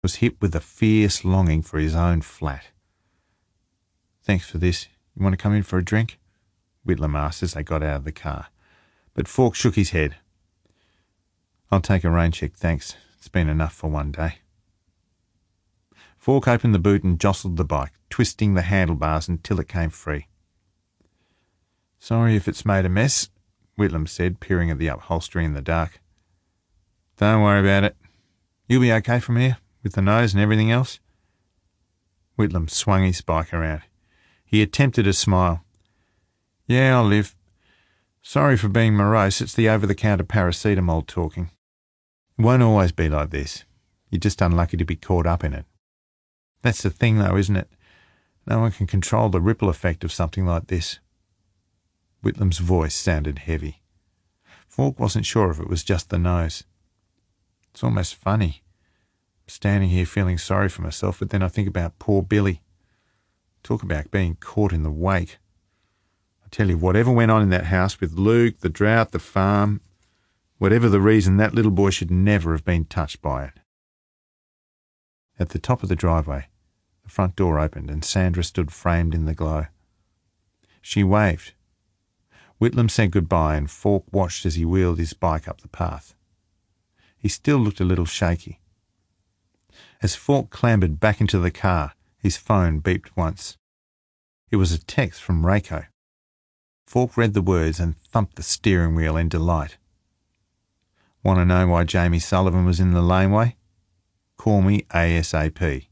was hit with a fierce longing for his own flat. "Thanks for this. You want to come in for a drink?" Whitlam asked as they got out of the car. But Falk shook his head. "I'll take a rain check, thanks. It's been enough for one day." Falk opened the boot and jostled the bike, twisting the handlebars until it came free. "Sorry if it's made a mess," Whitlam said, peering at the upholstery in the dark. "Don't worry about it. You'll be okay from here, with the nose and everything else?" Whitlam swung his bike around. He attempted a smile. "Yeah, I'll live. Sorry for being morose. It's the over-the-counter paracetamol talking. It won't always be like this. You're just unlucky to be caught up in it. That's the thing, though, isn't it? No one can control the ripple effect of something like this." Whitlam's voice sounded heavy. Falk wasn't sure if it was just the nose. "It's almost funny. I'm standing here feeling sorry for myself, but then I think about poor Billy. Talk about being caught in the wake. I tell you, whatever went on in that house with Luke, the drought, the farm, whatever the reason, that little boy should never have been touched by it." At the top of the driveway, the front door opened and Sandra stood framed in the glow. She waved. Whitlam said goodbye and Falk watched as he wheeled his bike up the path. He still looked a little shaky. As Falk clambered back into the car, his phone beeped once. It was a text from Reiko. Falk read the words and thumped the steering wheel in delight. "Want to know why Jamie Sullivan was in the laneway? Call me ASAP."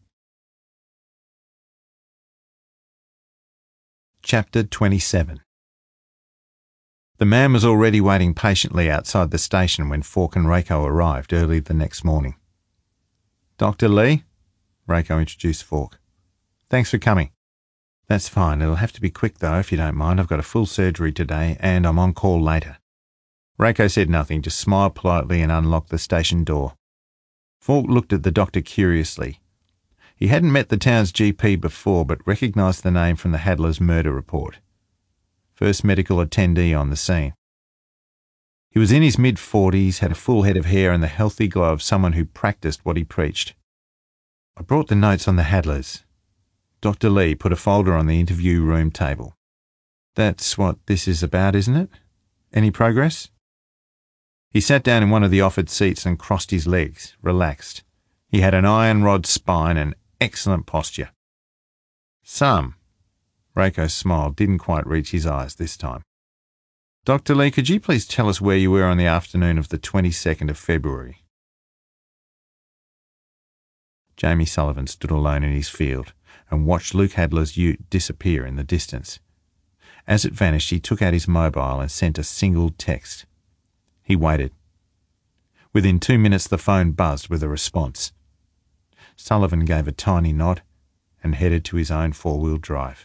Chapter 27. The man was already waiting patiently outside the station when Falk and Reiko arrived early the next morning. "Dr. Lee?" Reiko introduced Falk. "Thanks for coming." "That's fine. It'll have to be quick, though, if you don't mind. I've got a full surgery today, and I'm on call later." Reiko said nothing, just smiled politely and unlocked the station door. Falk looked at the doctor curiously. He hadn't met the town's GP before, but recognised the name from the Hadlers' murder report. First medical attendee on the scene. He was in his mid-40s, had a full head of hair and the healthy glow of someone who practised what he preached. "I brought the notes on the Hadlers." Dr. Lee put a folder on the interview room table. "That's what this is about, isn't it? Any progress?" He sat down in one of the offered seats and crossed his legs, relaxed. He had an iron rod spine and excellent posture. "Some." Reiko's smile didn't quite reach his eyes this time. "Dr. Lee, could you please tell us where you were on the afternoon of the 22nd of February? Jamie Sullivan stood alone in his field and watched Luke Hadler's ute disappear in the distance. As it vanished, he took out his mobile and sent a single text. He waited. Within 2 minutes, the phone buzzed with a response. Sullivan gave a tiny nod and headed to his own four-wheel drive.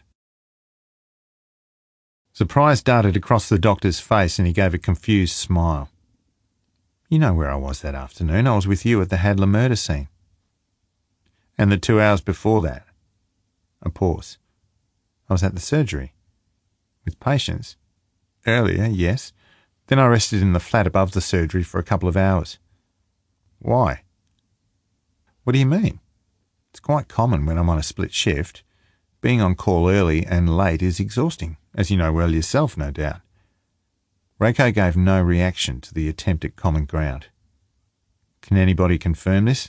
Surprise darted across the doctor's face and he gave a confused smile. "You know where I was that afternoon. I was with you at the Hadler murder scene." "And the 2 hours before that?" A pause. "I was at the surgery." "With patients?" "Earlier, yes. Then I rested in the flat above the surgery for a couple of hours." "Why?" "What do you mean? It's quite common when I'm on a split shift. Being on call early and late is exhausting, as you know well yourself, no doubt." Reiko gave no reaction to the attempt at common ground. "Can anybody confirm this?"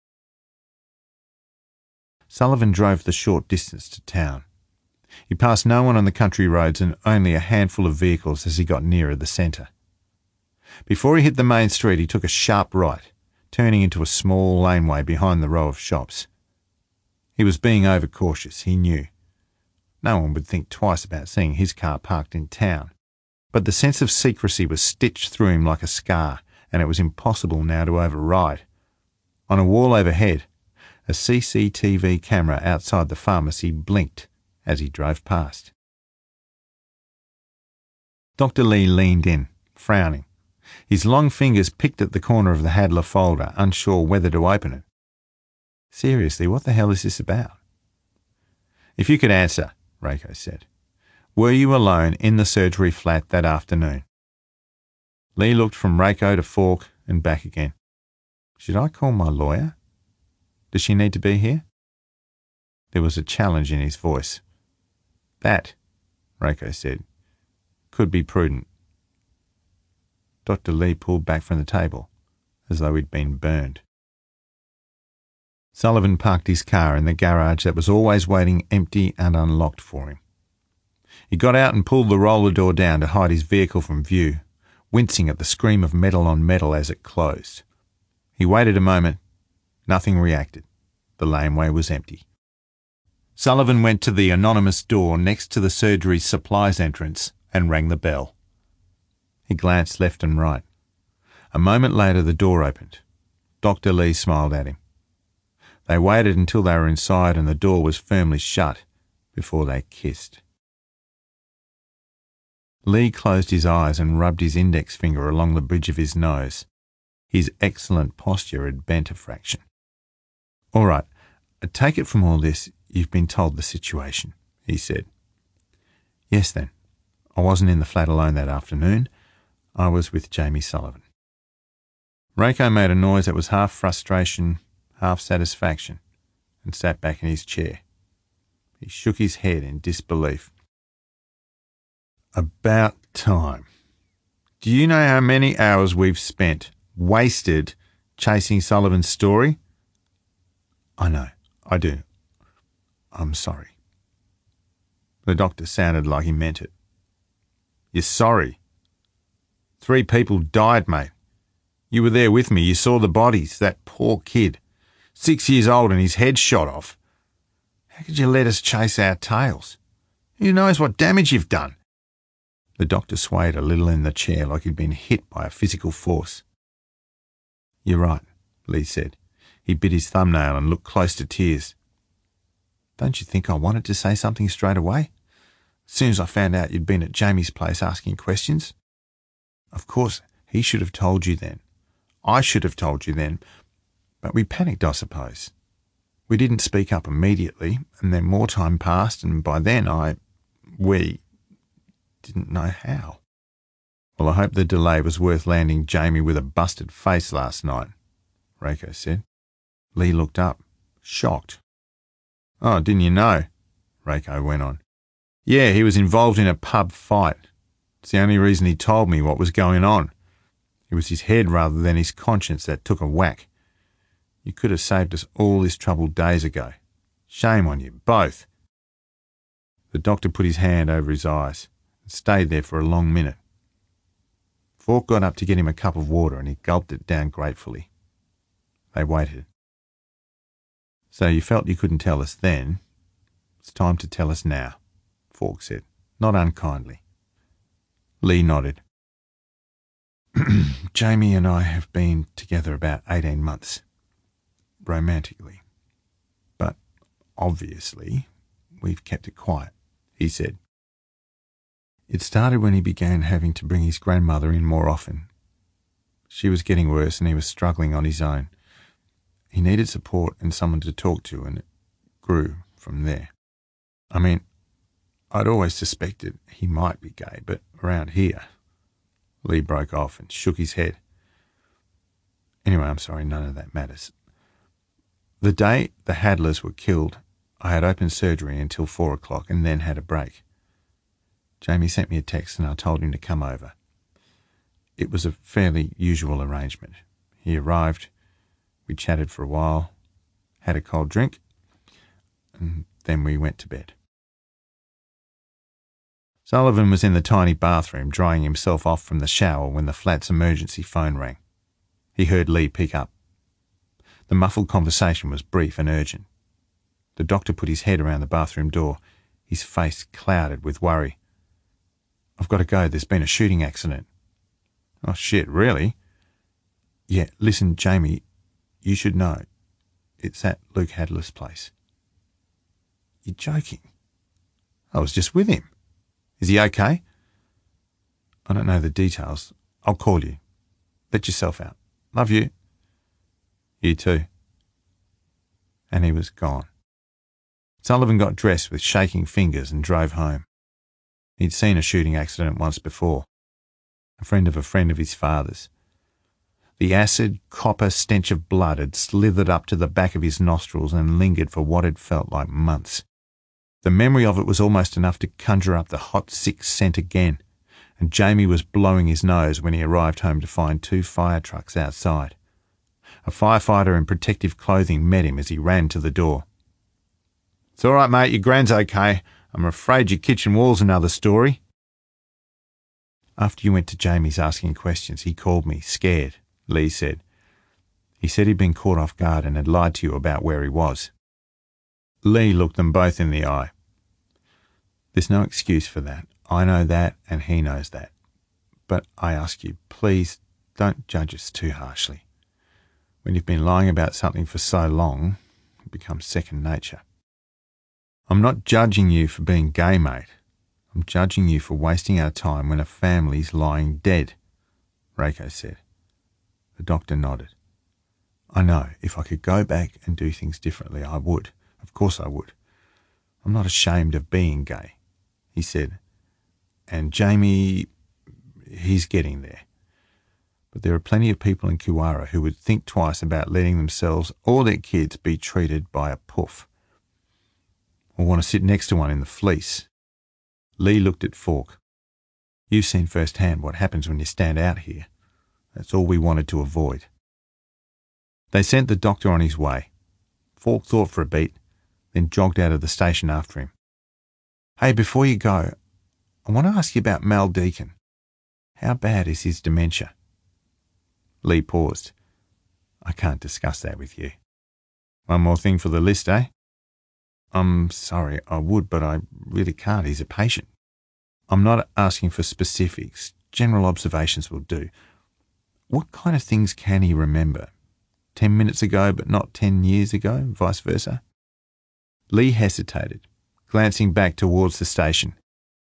Sullivan drove the short distance to town. He passed no one on the country roads and only a handful of vehicles as he got nearer the centre. Before he hit the main street, he took a sharp right, turning into a small laneway behind the row of shops. He was being overcautious, he knew. No one would think twice about seeing his car parked in town. But the sense of secrecy was stitched through him like a scar, and it was impossible now to override. On a wall overhead, a CCTV camera outside the pharmacy blinked as he drove past. Dr. Lee leaned in, frowning. His long fingers picked at the corner of the Hadler folder, unsure whether to open it. "Seriously, what the hell is this about?" "If you could answer," Reiko said. "Were you alone in the surgery flat that afternoon?" Lee looked from Reiko to Falk and back again. "Should I call my lawyer?" Does she need to be here? There was a challenge in his voice. That, Reiko said, could be prudent. Dr. Lee pulled back from the table, as though he'd been burned. Sullivan parked his car in the garage that was always waiting empty and unlocked for him. He got out and pulled the roller door down to hide his vehicle from view, wincing at the scream of metal on metal as it closed. He waited a moment. Nothing reacted. The laneway was empty. Sullivan went to the anonymous door next to the surgery's supplies entrance and rang the bell. He glanced left and right. A moment later the door opened. Dr. Lee smiled at him. They waited until they were inside and the door was firmly shut before they kissed. Lee closed his eyes and rubbed his index finger along the bridge of his nose. His excellent posture had bent a fraction. "All right, I take it from all this you've been told the situation," he said. "Yes, then. I wasn't in the flat alone that afternoon. I was with Jamie Sullivan." Reiko made a noise that was half frustration, half satisfaction, and sat back in his chair. He shook his head in disbelief. "About time. Do you know how many hours we've spent, wasted, chasing Sullivan's story?" "I know. I do. I'm sorry." The doctor sounded like he meant it. "You're sorry? 3 people died, mate. You were there with me. You saw the bodies. That poor kid. 6 years old and his head shot off. How could you let us chase our tails? Who knows what damage you've done?" The doctor swayed a little in the chair like he'd been hit by a physical force. "You're right," Lee said. He bit his thumbnail and looked close to tears. "Don't you think I wanted to say something straight away? As soon as I found out you'd been at Jamie's place asking questions. Of course, he should have told you then. I should have told you then. But we panicked, I suppose. We didn't speak up immediately, and then more time passed, and by then we didn't know how." "Well, I hope the delay was worth landing Jamie with a busted face last night," Reiko said. Lee looked up, shocked. "Oh, didn't you know?" Reiko went on. "Yeah, he was involved in a pub fight. It's the only reason he told me what was going on. It was his head rather than his conscience that took a whack. You could have saved us all this trouble days ago. Shame on you, both." The doctor put his hand over his eyes and stayed there for a long minute. Falk got up to get him a cup of water and he gulped it down gratefully. They waited. "So you felt you couldn't tell us then. It's time to tell us now," Falk said, not unkindly. Lee nodded. "Jamie and I have been together about 18 months. Romantically. But obviously we've kept it quiet," he said. "It started when he began having to bring his grandmother in more often. She was getting worse and he was struggling on his own. He needed support and someone to talk to, and it grew from there. I mean, I'd always suspected he might be gay, but around here..." Lee broke off and shook his head. "Anyway, I'm sorry, none of that matters. The day the Hadlers were killed, I had open surgery until 4 o'clock and then had a break. Jamie sent me a text and I told him to come over. It was a fairly usual arrangement. He arrived, we chatted for a while, had a cold drink, and then we went to bed." Sullivan was in the tiny bathroom drying himself off from the shower when the flat's emergency phone rang. He heard Lee pick up. The muffled conversation was brief and urgent. The doctor put his head around the bathroom door, his face clouded with worry. "I've got to go. There's been a shooting accident." "Oh, shit, really?" "Yeah, listen, Jamie, you should know. It's at Luke Hadler's place." "You're joking." "I was just with him. Is he okay?" "I don't know the details. I'll call you. Let yourself out. Love you." "You too." And he was gone. Sullivan got dressed with shaking fingers and drove home. He'd seen a shooting accident once before. A friend of his father's. The acid, copper stench of blood had slithered up to the back of his nostrils and lingered for what had felt like months. The memory of it was almost enough to conjure up the hot, sick scent again, and Jamie was blowing his nose when he arrived home to find 2 fire trucks outside. A firefighter in protective clothing met him as he ran to the door. "It's all right, mate, your gran's okay. I'm afraid your kitchen wall's another story." "After you went to Jamie's asking questions, he called me, scared," Lee said. "He said he'd been caught off guard and had lied to you about where he was." Lee looked them both in the eye. "There's no excuse for that. I know that and he knows that. But I ask you, please don't judge us too harshly. When you've been lying about something for so long, it becomes second nature." "I'm not judging you for being gay, mate. I'm judging you for wasting our time when a family's lying dead," Reiko said. The doctor nodded. "I know. If I could go back and do things differently, I would. Of course I would. I'm not ashamed of being gay," he said. "And Jamie, he's getting there. But there are plenty of people in Kiwara who would think twice about letting themselves or their kids be treated by a poof, or want to sit next to one in the fleece." Lee looked at Falk. "You've seen firsthand what happens when you stand out here. That's all we wanted to avoid." They sent the doctor on his way. Falk thought for a beat, then jogged out of the station after him. "Hey, before you go, I want to ask you about Mal Deacon. How bad is his dementia?" Lee paused. "I can't discuss that with you." "One more thing for the list, eh?" "I'm sorry, I would, but I really can't. He's a patient." "I'm not asking for specifics. General observations will do. What kind of things can he remember? 10 minutes ago, but not 10 years ago, vice versa?" Lee hesitated, glancing back towards the station.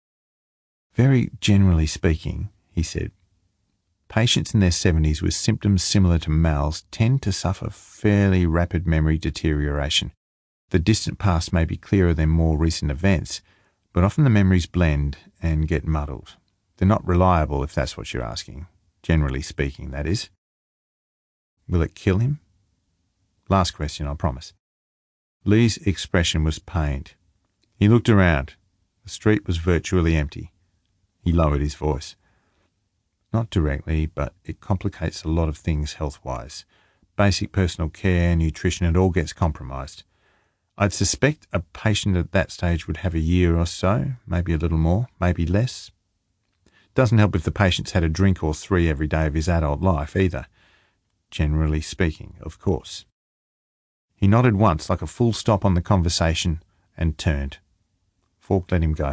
"Very generally speaking," he said, "patients in their 70s with symptoms similar to Mal's tend to suffer fairly rapid memory deterioration. The distant past may be clearer than more recent events, but often the memories blend and get muddled. They're not reliable, if that's what you're asking. Generally speaking, that is." "Will it kill him?" "Last question, I promise." Lee's expression was pained. He looked around. The street was virtually empty. He lowered his voice. "Not directly, but it complicates a lot of things health-wise. Basic personal care, nutrition, it all gets compromised. I'd suspect a patient at that stage would have a year or so, maybe a little more, maybe less. Doesn't help if the patient's had a drink or 3 every day of his adult life either. Generally speaking, of course." He nodded once like a full stop on the conversation and turned. Falk let him go.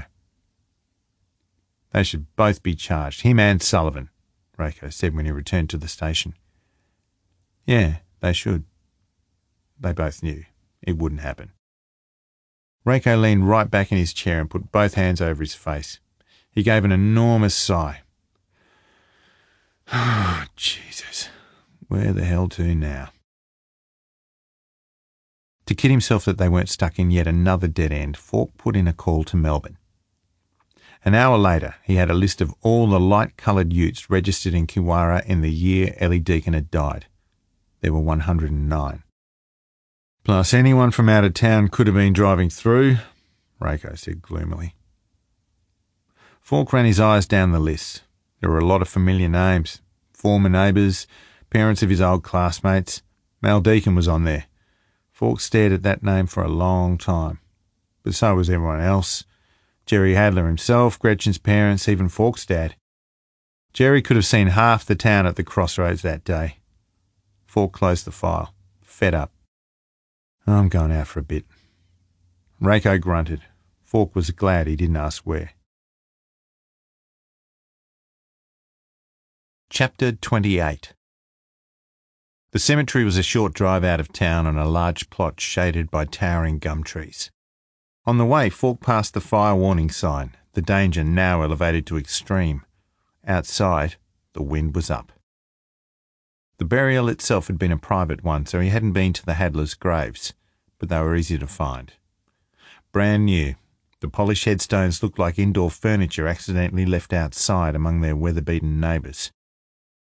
"They should both be charged, him and Sullivan," Reiko said when he returned to the station. "Yeah, they should." They both knew it wouldn't happen. Reiko leaned right back in his chair and put both hands over his face. He gave an enormous sigh. "Oh, Jesus. Where the hell to now?" To kid himself that they weren't stuck in yet another dead end, Falk put in a call to Melbourne. An hour later, he had a list of all the light-coloured utes registered in Kiwara in the year Ellie Deacon had died. There were 109. "Plus anyone from out of town could have been driving through," Reiko said gloomily. Falk ran his eyes down the list. There were a lot of familiar names. Former neighbours, parents of his old classmates. Mal Deacon was on there. Falk stared at that name for a long time. But so was everyone else. Jerry Hadler himself, Gretchen's parents, even Falk's dad. Jerry could have seen half the town at the crossroads that day. Falk closed the file, fed up. "I'm going out for a bit." Reiko grunted. Falk was glad he didn't ask where. Chapter 28. The cemetery was a short drive out of town on a large plot shaded by towering gum trees. On the way, Falk passed the fire warning sign, the danger now elevated to extreme. Outside, the wind was up. The burial itself had been a private one, so he hadn't been to the Hadlers' graves, but they were easy to find. Brand new, the polished headstones looked like indoor furniture accidentally left outside among their weather-beaten neighbours.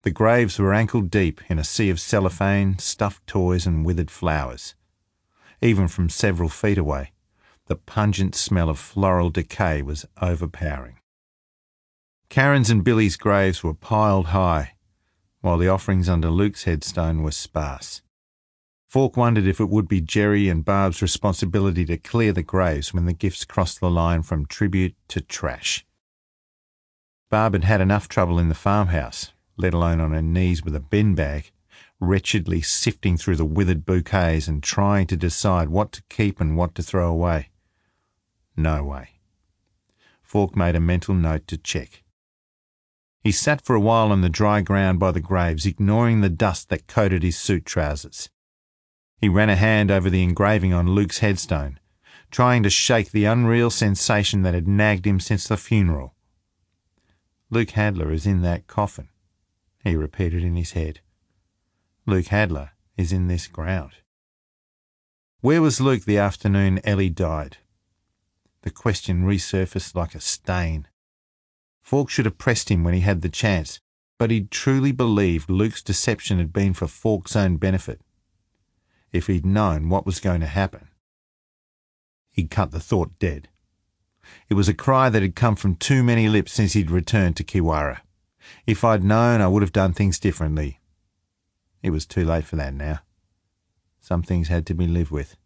The graves were ankle-deep in a sea of cellophane, stuffed toys and withered flowers. Even from several feet away, the pungent smell of floral decay was overpowering. Karen's and Billy's graves were piled high, while the offerings under Luke's headstone were sparse. Falk wondered if it would be Jerry and Barb's responsibility to clear the graves when the gifts crossed the line from tribute to trash. Barb had had enough trouble in the farmhouse, let alone on her knees with a bin bag, wretchedly sifting through the withered bouquets and trying to decide what to keep and what to throw away. No way. Falk made a mental note to check. He sat for a while on the dry ground by the graves, ignoring the dust that coated his suit trousers. He ran a hand over the engraving on Luke's headstone, trying to shake the unreal sensation that had nagged him since the funeral. Luke Hadler is in that coffin, he repeated in his head. Luke Hadler is in this ground. Where was Luke the afternoon Ellie died? The question resurfaced like a stain. Falk should have pressed him when he had the chance, but he truly believed Luke's deception had been for Falk's own benefit. If he'd known what was going to happen, he'd cut the thought dead. It was a cry that had come from too many lips since he'd returned to Kiwara. If I'd known, I would have done things differently. It was too late for that now. Some things had to be lived with.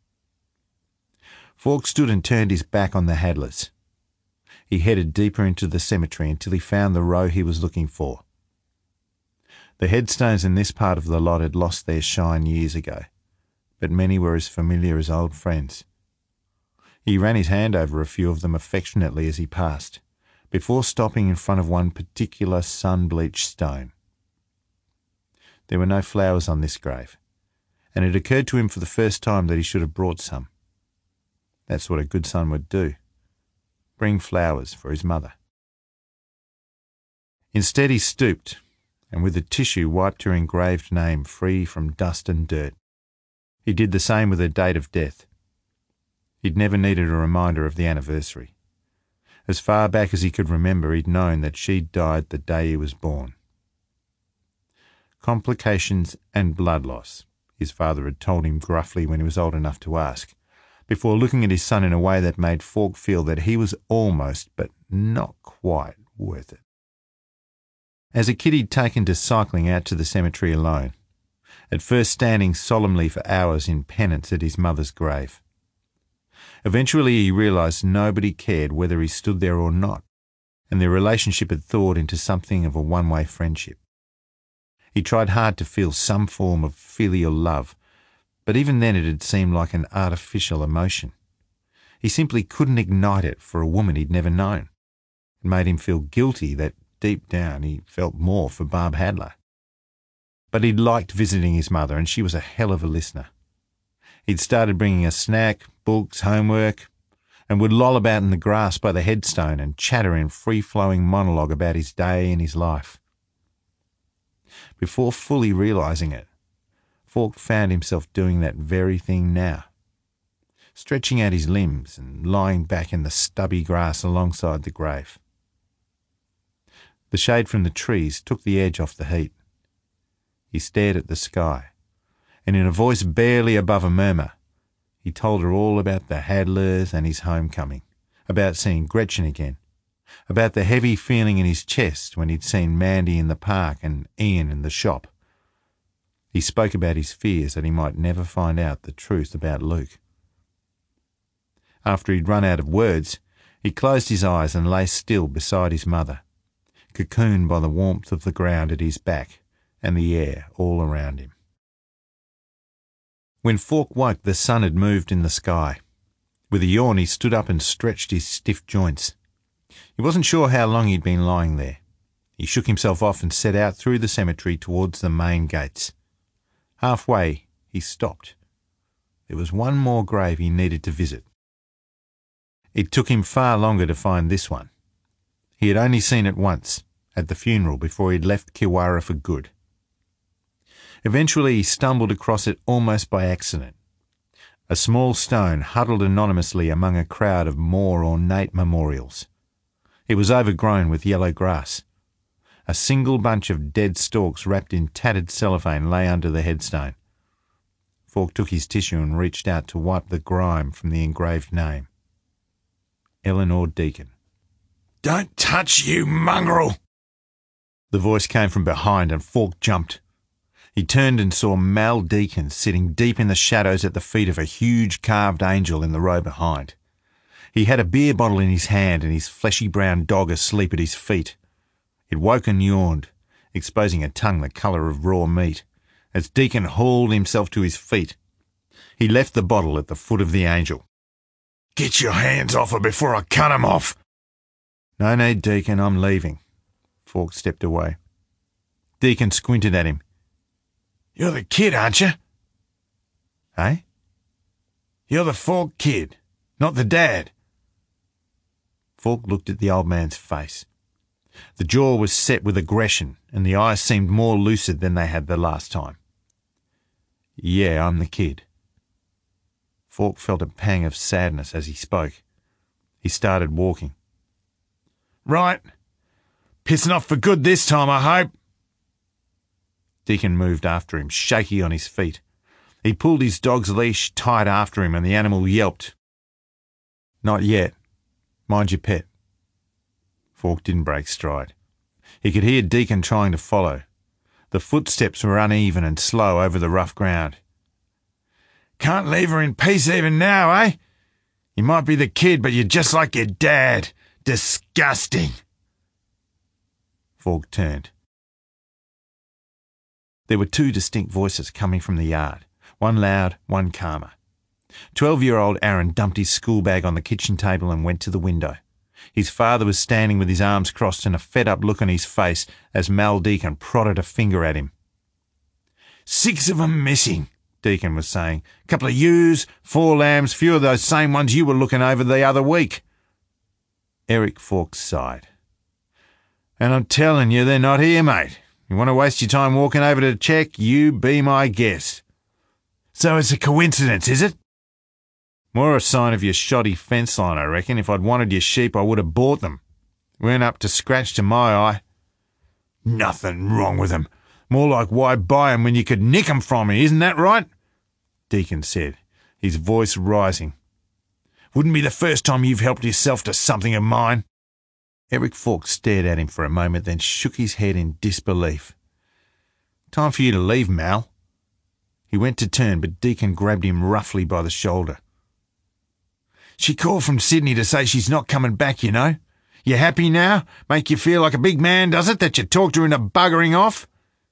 Falk stood and turned his back on the Hadlers. He headed deeper into the cemetery until he found the row he was looking for. The headstones in this part of the lot had lost their shine years ago, but many were as familiar as old friends. He ran his hand over a few of them affectionately as he passed, before stopping in front of one particular sun-bleached stone. There were no flowers on this grave, and it occurred to him for the first time that he should have brought some. That's what a good son would do. Bring flowers for his mother. Instead he stooped, and with a tissue wiped her engraved name free from dust and dirt. He did the same with her date of death. He'd never needed a reminder of the anniversary. As far back as he could remember, he'd known that she'd died the day he was born. Complications and blood loss, his father had told him gruffly when he was old enough to ask, before looking at his son in a way that made Falk feel that he was almost, but not quite, worth it. As a kid he'd taken to cycling out to the cemetery alone, at first standing solemnly for hours in penance at his mother's grave. Eventually he realised nobody cared whether he stood there or not, and their relationship had thawed into something of a one-way friendship. He tried hard to feel some form of filial love, but even then it had seemed like an artificial emotion. He simply couldn't ignite it for a woman he'd never known. It made him feel guilty that deep down he felt more for Barb Hadler. But he'd liked visiting his mother, and she was a hell of a listener. He'd started bringing a snack, books, homework, and would loll about in the grass by the headstone and chatter in free-flowing monologue about his day and his life. Before fully realising it, Falk found himself doing that very thing now, stretching out his limbs and lying back in the stubby grass alongside the grave. The shade from the trees took the edge off the heat. He stared at the sky, and in a voice barely above a murmur, he told her all about the Hadlers and his homecoming, about seeing Gretchen again, about the heavy feeling in his chest when he'd seen Mandy in the park and Ian in the shop. He spoke about his fears that he might never find out the truth about Luke. After he'd run out of words, he closed his eyes and lay still beside his mother, cocooned by the warmth of the ground at his back and the air all around him. When Falk woke, the sun had moved in the sky. With a yawn, he stood up and stretched his stiff joints. He wasn't sure how long he'd been lying there. He shook himself off and set out through the cemetery towards the main gates. Halfway, he stopped. There was one more grave he needed to visit. It took him far longer to find this one. He had only seen it once, at the funeral before he'd left Kiwara for good. Eventually he stumbled across it almost by accident. A small stone huddled anonymously among a crowd of more ornate memorials. It was overgrown with yellow grass. A single bunch of dead stalks wrapped in tattered cellophane lay under the headstone. Falk took his tissue and reached out to wipe the grime from the engraved name. Eleanor Deacon. "Don't touch, you mongrel!" The voice came from behind and Falk jumped. He turned and saw Mal Deacon sitting deep in the shadows at the feet of a huge carved angel in the row behind. He had a beer bottle in his hand and his fleshy brown dog asleep at his feet. It woke and yawned, exposing a tongue the colour of raw meat, as Deacon hauled himself to his feet. He left the bottle at the foot of the angel. "Get your hands off her before I cut 'em off." "No need, Deacon, I'm leaving." Falk stepped away. Deacon squinted at him. "You're the kid, aren't you?" "Eh?" "You're the Falk kid, not the dad." Falk looked at the old man's face. The jaw was set with aggression, and the eyes seemed more lucid than they had the last time. "Yeah, I'm the kid." Falk felt a pang of sadness as he spoke. He started walking. "Right. Pissing off for good this time, I hope." Deacon moved after him, shaky on his feet. He pulled his dog's leash tight after him and the animal yelped. "Not yet. Mind your pet." Falk didn't break stride. He could hear Deacon trying to follow. The footsteps were uneven and slow over the rough ground. "Can't leave her in peace even now, eh? You might be the kid, but you're just like your dad. Disgusting." Falk turned. There were two distinct voices coming from the yard, one loud, one calmer. 12-year-old Aaron dumped his school bag on the kitchen table and went to the window. His father was standing with his arms crossed and a fed-up look on his face as Mal Deacon prodded a finger at him. "6 of 'em missing," Deacon was saying. "Couple of ewes, 4 lambs, few of those same ones you were looking over the other week." Eric Falk sighed. "And I'm telling you, they're not here, mate. You want to waste your time walking over to check? You be my guest." "So it's a coincidence, is it?" "More a sign of your shoddy fence line, I reckon. If I'd wanted your sheep, I would have bought them. Weren't up to scratch to my eye." "Nothing wrong with them. More like why buy 'em when you could nick 'em from me, isn't that right?" Deacon said, his voice rising. "Wouldn't be the first time you've helped yourself to something of mine." Eric Falk stared at him for a moment, then shook his head in disbelief. "Time for you to leave, Mal." He went to turn, but Deacon grabbed him roughly by the shoulder. "She called from Sydney to say she's not coming back, you know. You happy now? Make you feel like a big man, does it, that you talked her into buggering off?"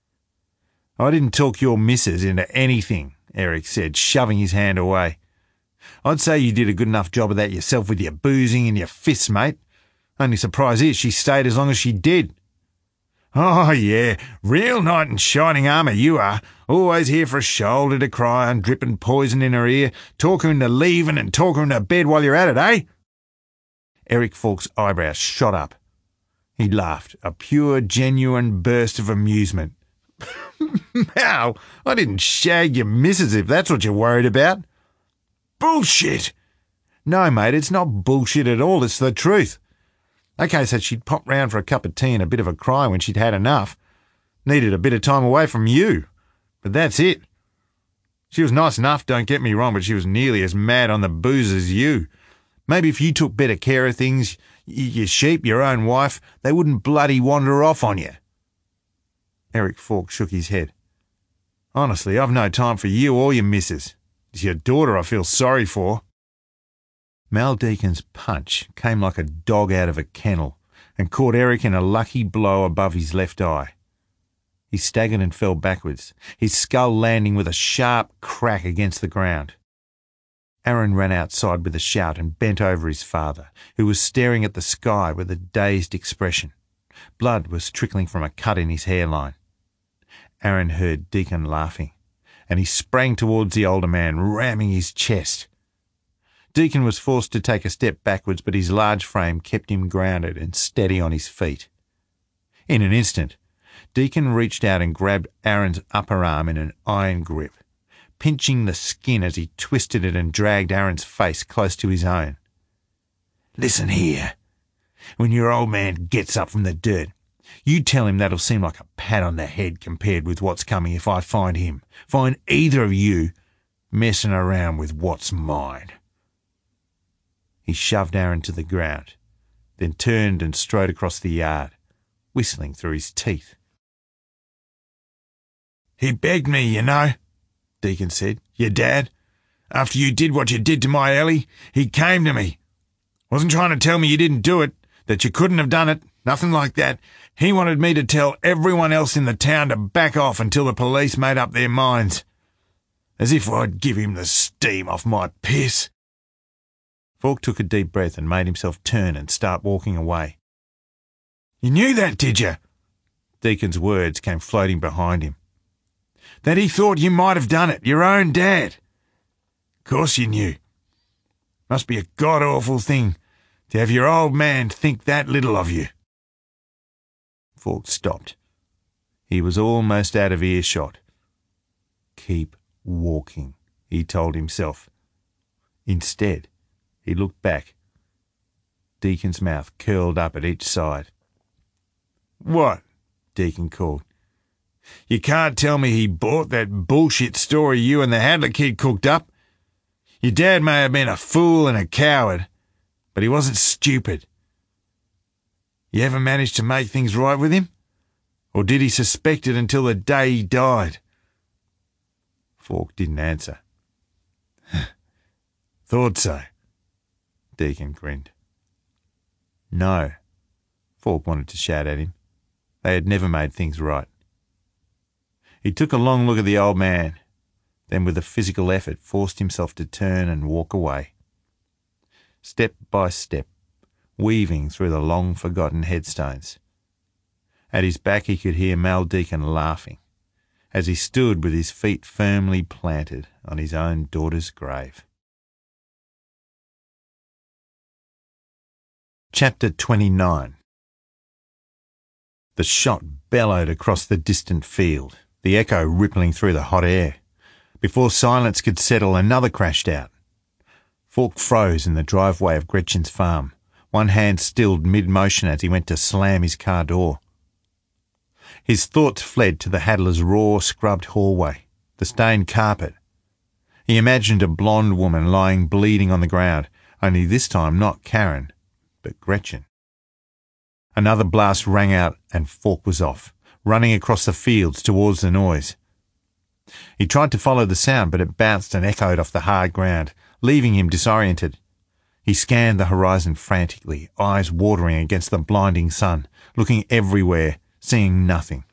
"I didn't talk your missus into anything," Eric said, shoving his hand away. "I'd say you did a good enough job of that yourself with your boozing and your fists, mate. Only surprise is she stayed as long as she did." "Oh, yeah, real knight in shining armour you are. Always here for a shoulder to cry on, dripping poison in her ear, talk her into leaving and talk her into bed while you're at it, eh?" Eric Falk's eyebrows shot up. He laughed, a pure, genuine burst of amusement. "Mal, I didn't shag your missus if that's what you're worried about." "Bullshit!" "No, mate, it's not bullshit at all. It's the truth. OK said she'd pop round for a cup of tea and a bit of a cry when she'd had enough. Needed a bit of time away from you. But that's it. She was nice enough, don't get me wrong, but she was nearly as mad on the booze as you. Maybe if you took better care of things, your sheep, your own wife, they wouldn't bloody wander off on you." Eric Falk shook his head. "Honestly, I've no time for you or your missus. It's your daughter I feel sorry for." Mal Deacon's punch came like a dog out of a kennel and caught Eric in a lucky blow above his left eye. He staggered and fell backwards, his skull landing with a sharp crack against the ground. Aaron ran outside with a shout and bent over his father, who was staring at the sky with a dazed expression. Blood was trickling from a cut in his hairline. Aaron heard Deacon laughing, and he sprang towards the older man, ramming his chest. Deacon was forced to take a step backwards, but his large frame kept him grounded and steady on his feet. In an instant, Deacon reached out and grabbed Aaron's upper arm in an iron grip, pinching the skin as he twisted it and dragged Aaron's face close to his own. "Listen here. When your old man gets up from the dirt, You tell him that'll seem like a pat on the head compared with what's coming if I find him. Find either of you messing around with what's mine." He shoved Aaron to the ground, then turned and strode across the yard, whistling through his teeth. "He begged me, you know," Deacon said. "Your dad. After you did what you did to my Ellie, he came to me. Wasn't trying to tell me you didn't do it, that you couldn't have done it, nothing like that. He wanted me to tell everyone else in the town to back off until the police made up their minds. As if I'd give him the steam off my piss." Falk took a deep breath and made himself turn and start walking away. "You knew that, did you?" Deacon's words came floating behind him. "That he thought you might have done it, your own dad? Course you knew. Must be a god-awful thing to have your old man think that little of you." Falk stopped. He was almost out of earshot. "Keep walking," he told himself. Instead, he looked back. Deacon's mouth curled up at each side. "What?" Deacon called. "You can't tell me he bought that bullshit story you and the Hadler kid cooked up? Your dad may have been a fool and a coward, but he wasn't stupid. You ever managed to make things right with him? Or did he suspect it until the day he died?" Falk didn't answer. "Thought so." Deacon grinned. "No," Falk wanted to shout at him. They had never made things right. He took a long look at the old man, then with a physical effort forced himself to turn and walk away. Step by step, weaving through the long-forgotten headstones. At his back he could hear Mal Deacon laughing, as he stood with his feet firmly planted on his own daughter's grave. Chapter 29. The shot bellowed across the distant field, the echo rippling through the hot air. Before silence could settle, another crashed out. Falk froze in the driveway of Gretchen's farm, one hand stilled mid-motion as he went to slam his car door. His thoughts fled to the Hadler's raw, scrubbed hallway, the stained carpet. He imagined a blonde woman lying bleeding on the ground, only this time not Karen, but Gretchen. Another blast rang out and Falk was off, running across the fields towards the noise. He tried to follow the sound, but it bounced and echoed off the hard ground, leaving him disoriented. He scanned the horizon frantically, eyes watering against the blinding sun, looking everywhere, seeing nothing.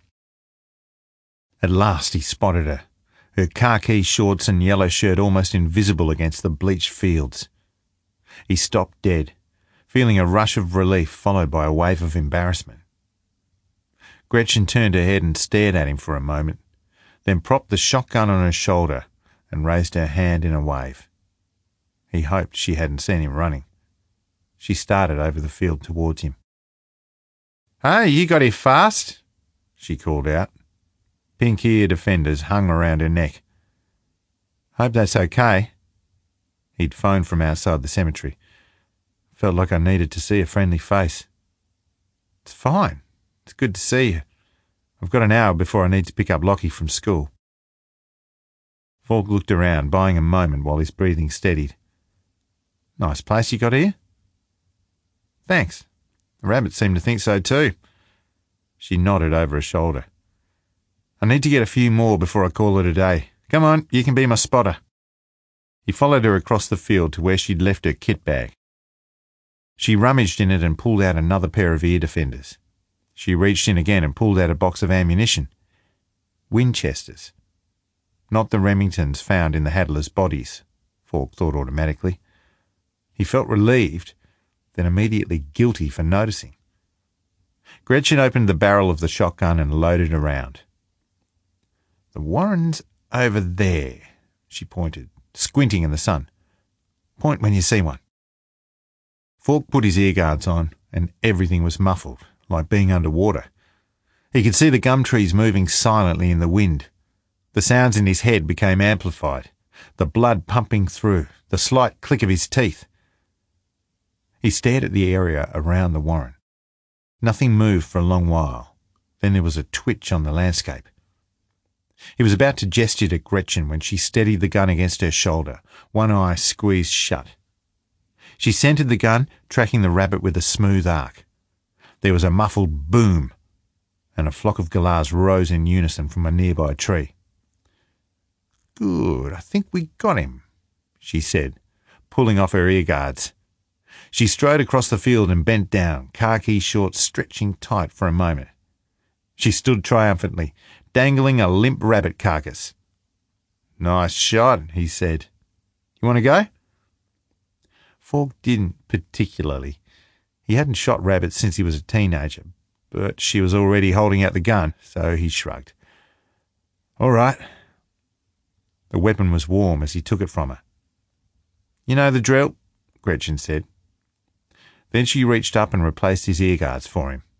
At last he spotted her, her khaki shorts and yellow shirt almost invisible against the bleached fields. He stopped dead, feeling a rush of relief followed by a wave of embarrassment. Gretchen turned her head and stared at him for a moment, then propped the shotgun on her shoulder and raised her hand in a wave. He hoped she hadn't seen him running. She started over the field towards him. "Hey, you got here fast," she called out. Pink ear defenders hung around her neck. "Hope that's okay." He'd phoned from outside the cemetery. Felt like I needed to see a friendly face. "It's fine. It's good to see you. I've got an hour before I need to pick up Lockie from school." Falk looked around, buying a moment while his breathing steadied. "Nice place you got here." "Thanks. The rabbits seem to think so too." She nodded over her shoulder. "I need to get a few more before I call it a day. Come on, you can be my spotter." He followed her across the field to where she'd left her kit bag. She rummaged in it and pulled out another pair of ear defenders. She reached in again and pulled out a box of ammunition. Winchesters. Not the Remingtons found in the Hadler's bodies, Falk thought automatically. He felt relieved, then immediately guilty for noticing. Gretchen opened the barrel of the shotgun and loaded a round. "The Warren's over there," she pointed, squinting in the sun. "Point when you see one." Falk put his earguards on, and everything was muffled, like being underwater. He could see the gum trees moving silently in the wind. The sounds in his head became amplified, the blood pumping through, the slight click of his teeth. He stared at the area around the Warren. Nothing moved for a long while. Then there was a twitch on the landscape. He was about to gesture to Gretchen when she steadied the gun against her shoulder, one eye squeezed shut. She centered the gun, tracking the rabbit with a smooth arc. There was a muffled boom, and a flock of galahs rose in unison from a nearby tree. "Good, I think we got him," she said, pulling off her earguards. She strode across the field and bent down, khaki shorts stretching tight for a moment. She stood triumphantly, dangling a limp rabbit carcass. "Nice shot," he said. "You want to go?" Falk didn't particularly. He hadn't shot rabbits since he was a teenager, but she was already holding out the gun, so he shrugged. "All right." The weapon was warm as he took it from her. "You know the drill," Gretchen said. Then she reached up and replaced his earguards for him.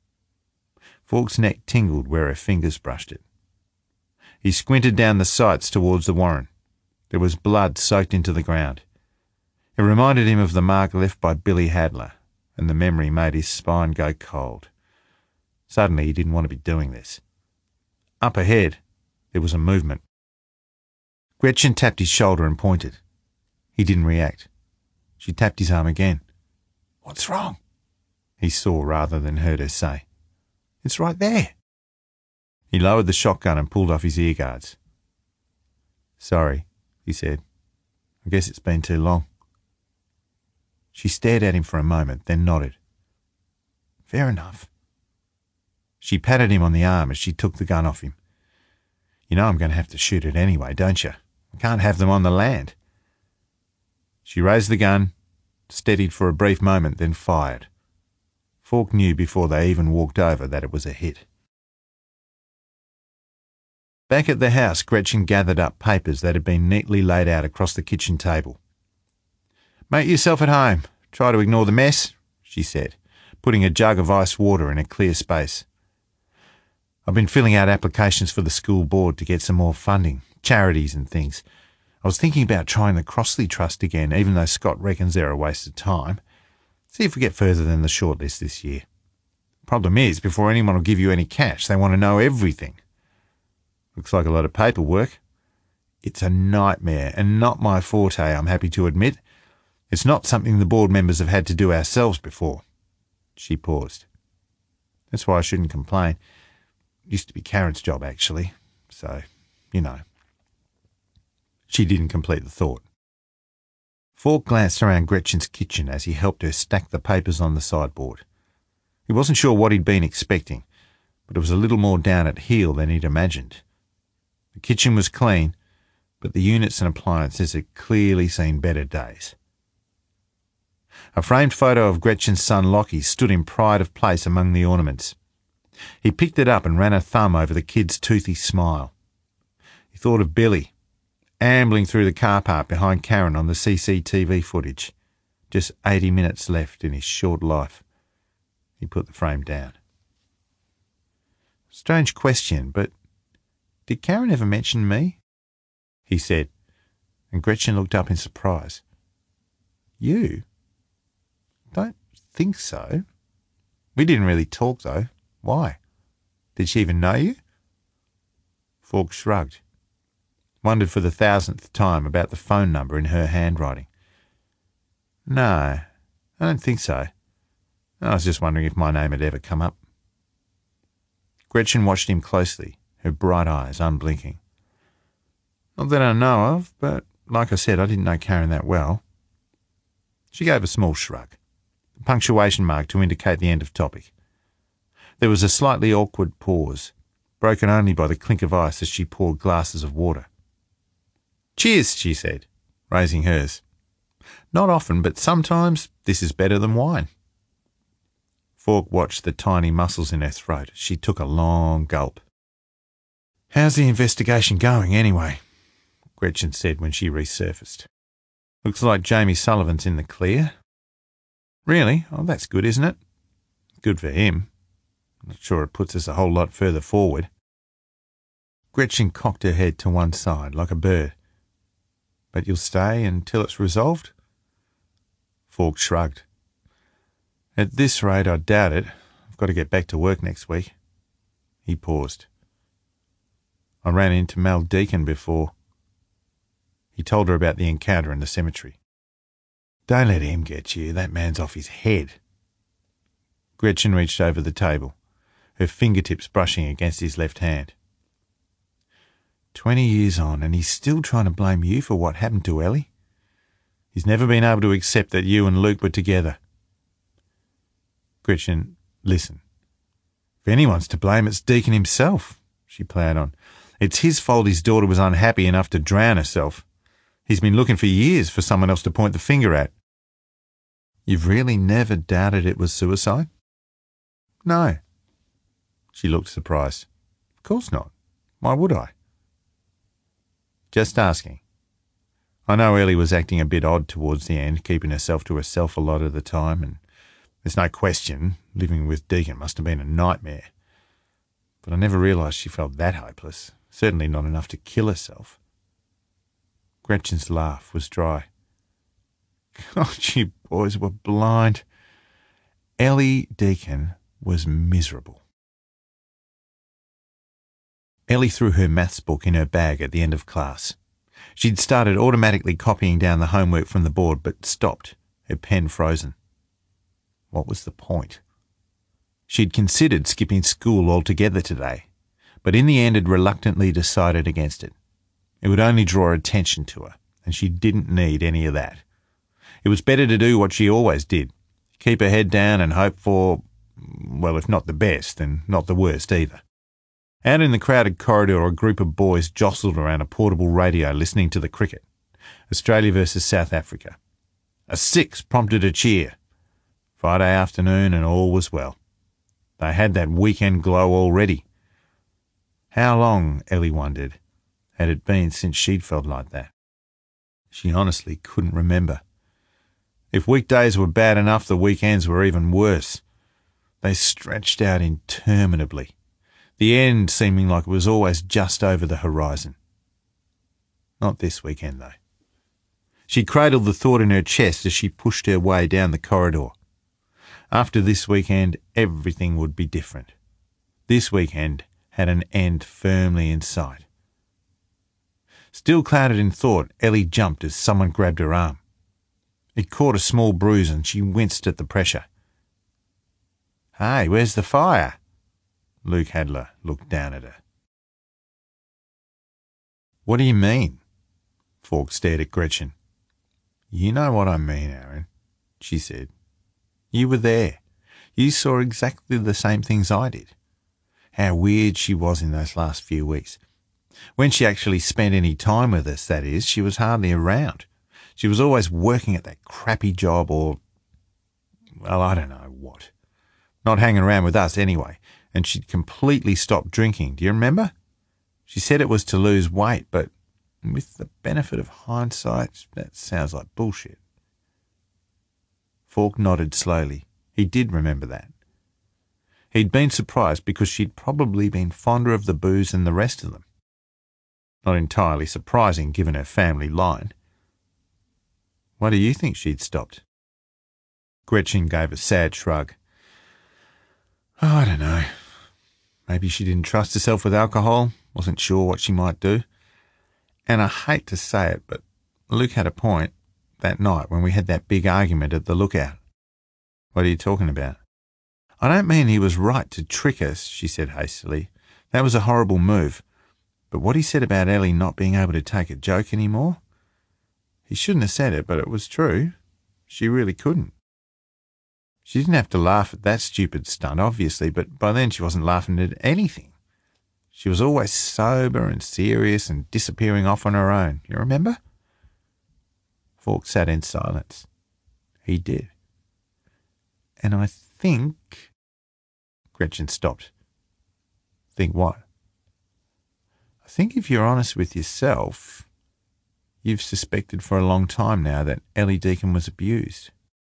Falk's neck tingled where her fingers brushed it. He squinted down the sights towards the warren. There was blood soaked into the ground. It reminded him of the mark left by Billy Hadler, and the memory made his spine go cold. Suddenly he didn't want to be doing this. Up ahead, there was a movement. Gretchen tapped his shoulder and pointed. He didn't react. She tapped his arm again. "What's wrong?" he saw rather than heard her say. "It's right there." He lowered the shotgun and pulled off his earguards. "Sorry," he said. "I guess it's been too long." She stared at him for a moment, then nodded. "Fair enough." She patted him on the arm as she took the gun off him. "You know I'm going to have to shoot it anyway, don't you? I can't have them on the land." She raised the gun, steadied for a brief moment, then fired. Falk knew before they even walked over that it was a hit. Back at the house, Gretchen gathered up papers that had been neatly laid out across the kitchen table. "Make yourself at home. Try to ignore the mess," she said, putting a jug of ice water in a clear space. "I've been filling out applications for the school board to get some more funding, charities and things. I was thinking about trying the Crossley Trust again, even though Scott reckons they're a waste of time. See if we get further than the shortlist this year. Problem is, before anyone will give you any cash, they want to know everything. Looks like a lot of paperwork. It's a nightmare and not my forte, I'm happy to admit. It's not something the board members have had to do ourselves before." She paused. "That's why I shouldn't complain. It used to be Karen's job, actually. So, you know." She didn't complete the thought. Falk glanced around Gretchen's kitchen as he helped her stack the papers on the sideboard. He wasn't sure what he'd been expecting, but it was a little more down at heel than he'd imagined. The kitchen was clean, but the units and appliances had clearly seen better days. A framed photo of Gretchen's son Lockie stood in pride of place among the ornaments. He picked it up and ran a thumb over the kid's toothy smile. He thought of Billy, ambling through the car park behind Karen on the CCTV footage. Just 80 minutes left in his short life. He put the frame down. "Strange question, but did Karen ever mention me?" he said, and Gretchen looked up in surprise. "You? Don't think so. We didn't really talk, though. Why? Did she even know you?" Falk shrugged, wondered for the 1,000th time about the phone number in her handwriting. "No, I don't think so. I was just wondering if my name had ever come up." Gretchen watched him closely, her bright eyes unblinking. "Not that I know of, but like I said, I didn't know Karen that well." She gave a small shrug, a punctuation mark to indicate the end of topic. There was a slightly awkward pause, broken only by the clink of ice as she poured glasses of water. "Cheers," she said, raising hers. "Not often, but sometimes this is better than wine." Falk watched the tiny muscles in her throat as she took a long gulp. "How's the investigation going, anyway?" Gretchen said when she resurfaced. "Looks like Jamie Sullivan's in the clear." "Really? Oh, that's good, isn't it?" "Good for him. Not sure it puts us a whole lot further forward." Gretchen cocked her head to one side like a bird. "But you'll stay until it's resolved?" Falk shrugged. "At this rate, I doubt it. I've got to get back to work next week. He paused. I ran into Mel Deacon before. He told her about the encounter in the cemetery. Don't let him get you. That man's off his head. Gretchen reached over the table, her fingertips brushing against his left hand. 20 years on, and he's still trying to blame you for what happened to Ellie. He's never been able to accept that you and Luke were together. Gretchen, listen. If anyone's to blame, it's Deacon himself, she ploughed on. It's his fault his daughter was unhappy enough to drown herself. He's been looking for years for someone else to point the finger at. You've really never doubted it was suicide? No. She looked surprised. Of course not. Why would I? Just asking. I know Ellie was acting a bit odd towards the end, keeping herself to herself a lot of the time, and there's no question living with Deacon must have been a nightmare. But I never realised she felt that hopeless, certainly not enough to kill herself. Gretchen's laugh was dry. God, you boys were blind. Ellie Deacon was miserable. Ellie threw her maths book in her bag at the end of class. She'd started automatically copying down the homework from the board, but stopped, her pen frozen. What was the point? She'd considered skipping school altogether today, but in the end had reluctantly decided against it. It would only draw attention to her, and she didn't need any of that. It was better to do what she always did, keep her head down and hope for, well, if not the best, then not the worst either. Out in the crowded corridor, a group of boys jostled around a portable radio listening to the cricket. Australia versus South Africa. A 6 prompted a cheer. Friday afternoon and all was well. They had that weekend glow already. How long, Ellie wondered, had it been since she'd felt like that? She honestly couldn't remember. If weekdays were bad enough, the weekends were even worse. They stretched out interminably, the end seeming like it was always just over the horizon. Not this weekend, though. She cradled the thought in her chest as she pushed her way down the corridor. After this weekend, everything would be different. This weekend had an end firmly in sight. Still clouded in thought, Ellie jumped as someone grabbed her arm. It caught a small bruise and she winced at the pressure. Hey, where's the fire? Luke Hadler looked down at her. What do you mean? Falk stared at Gretchen. You know what I mean, Aaron, she said. You were there. You saw exactly the same things I did. How weird she was in those last few weeks. When she actually spent any time with us, that is, she was hardly around. She was always working at that crappy job or, well, I don't know what. Not hanging around with us anyway. And she'd completely stopped drinking. Do you remember? She said it was to lose weight, but with the benefit of hindsight, that sounds like bullshit. Falk nodded slowly. He did remember that. He'd been surprised because she'd probably been fonder of the booze than the rest of them. Not entirely surprising given her family line. Why do you think she'd stopped? Gretchen gave a sad shrug. Oh, I don't know. Maybe she didn't trust herself with alcohol, wasn't sure what she might do. And I hate to say it, but Luke had a point that night when we had that big argument at the lookout. What are you talking about? I don't mean he was right to trick us, she said hastily. That was a horrible move. But what he said about Ellie not being able to take a joke anymore? He shouldn't have said it, but it was true. She really couldn't. She didn't have to laugh at that stupid stunt, obviously, but by then she wasn't laughing at anything. She was always sober and serious and disappearing off on her own. You remember? Falk sat in silence. He did. And I think... Gretchen stopped. Think what? I think if you're honest with yourself, you've suspected for a long time now that Ellie Deacon was abused.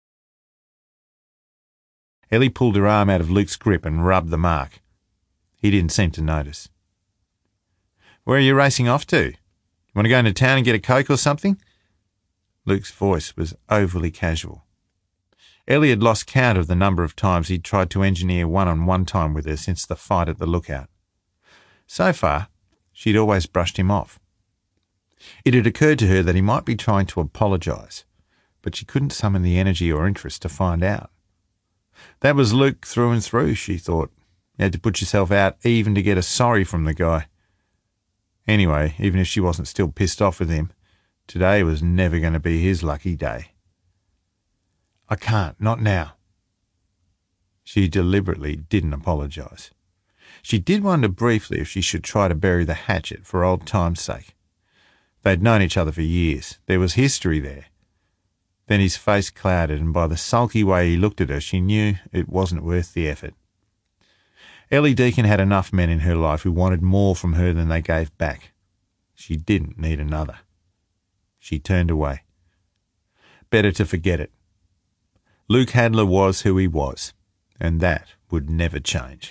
Ellie pulled her arm out of Luke's grip and rubbed the mark. He didn't seem to notice. Where are you racing off to? You want to go into town and get a Coke or something? Luke's voice was overly casual. Ellie had lost count of the number of times he'd tried to engineer one-on-one time with her since the fight at the Lookout. So far, she'd always brushed him off. It had occurred to her that he might be trying to apologise, but she couldn't summon the energy or interest to find out. That was Luke through and through, she thought. You had to put yourself out even to get a sorry from the guy. Anyway, even if she wasn't still pissed off with him, today was never going to be his lucky day. I can't, not now. She deliberately didn't apologise. She did wonder briefly if she should try to bury the hatchet for old time's sake. They'd known each other for years. There was history there. Then his face clouded, and by the sulky way he looked at her, she knew it wasn't worth the effort. Ellie Deakin had enough men in her life who wanted more from her than they gave back. She didn't need another. She turned away. Better to forget it. Luke Hadler was who he was, and that would never change.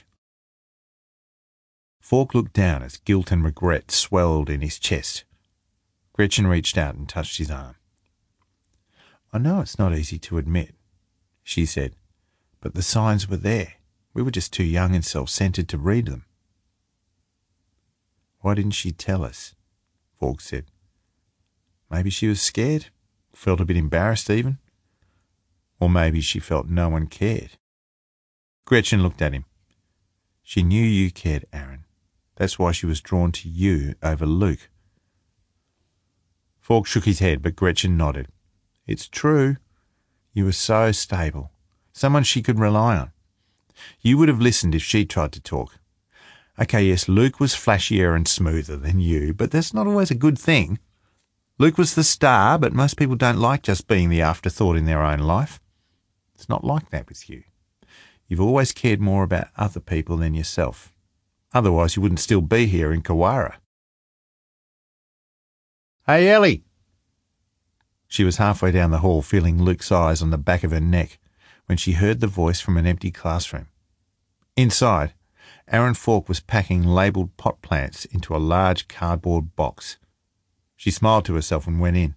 Falk looked down as guilt and regret swelled in his chest. Gretchen reached out and touched his arm. I know it's not easy to admit, she said, but the signs were there. We were just too young and self-centered to read them. Why didn't she tell us? Falk said. Maybe she was scared, felt a bit embarrassed even. Or maybe she felt no one cared. Gretchen looked at him. She knew you cared, Aaron. That's why she was drawn to you over Luke. Falk shook his head, but Gretchen nodded. It's true. You were so stable. Someone she could rely on. You would have listened if she tried to talk. Okay, yes, Luke was flashier and smoother than you, but that's not always a good thing. Luke was the star, but most people don't like just being the afterthought in their own life. It's not like that with you. You've always cared more about other people than yourself. Otherwise you wouldn't still be here in Kawara. Hey, Ellie! She was halfway down the hall, feeling Luke's eyes on the back of her neck, when she heard the voice from an empty classroom. Inside, Aaron Falk was packing labelled pot plants into a large cardboard box. She smiled to herself and went in.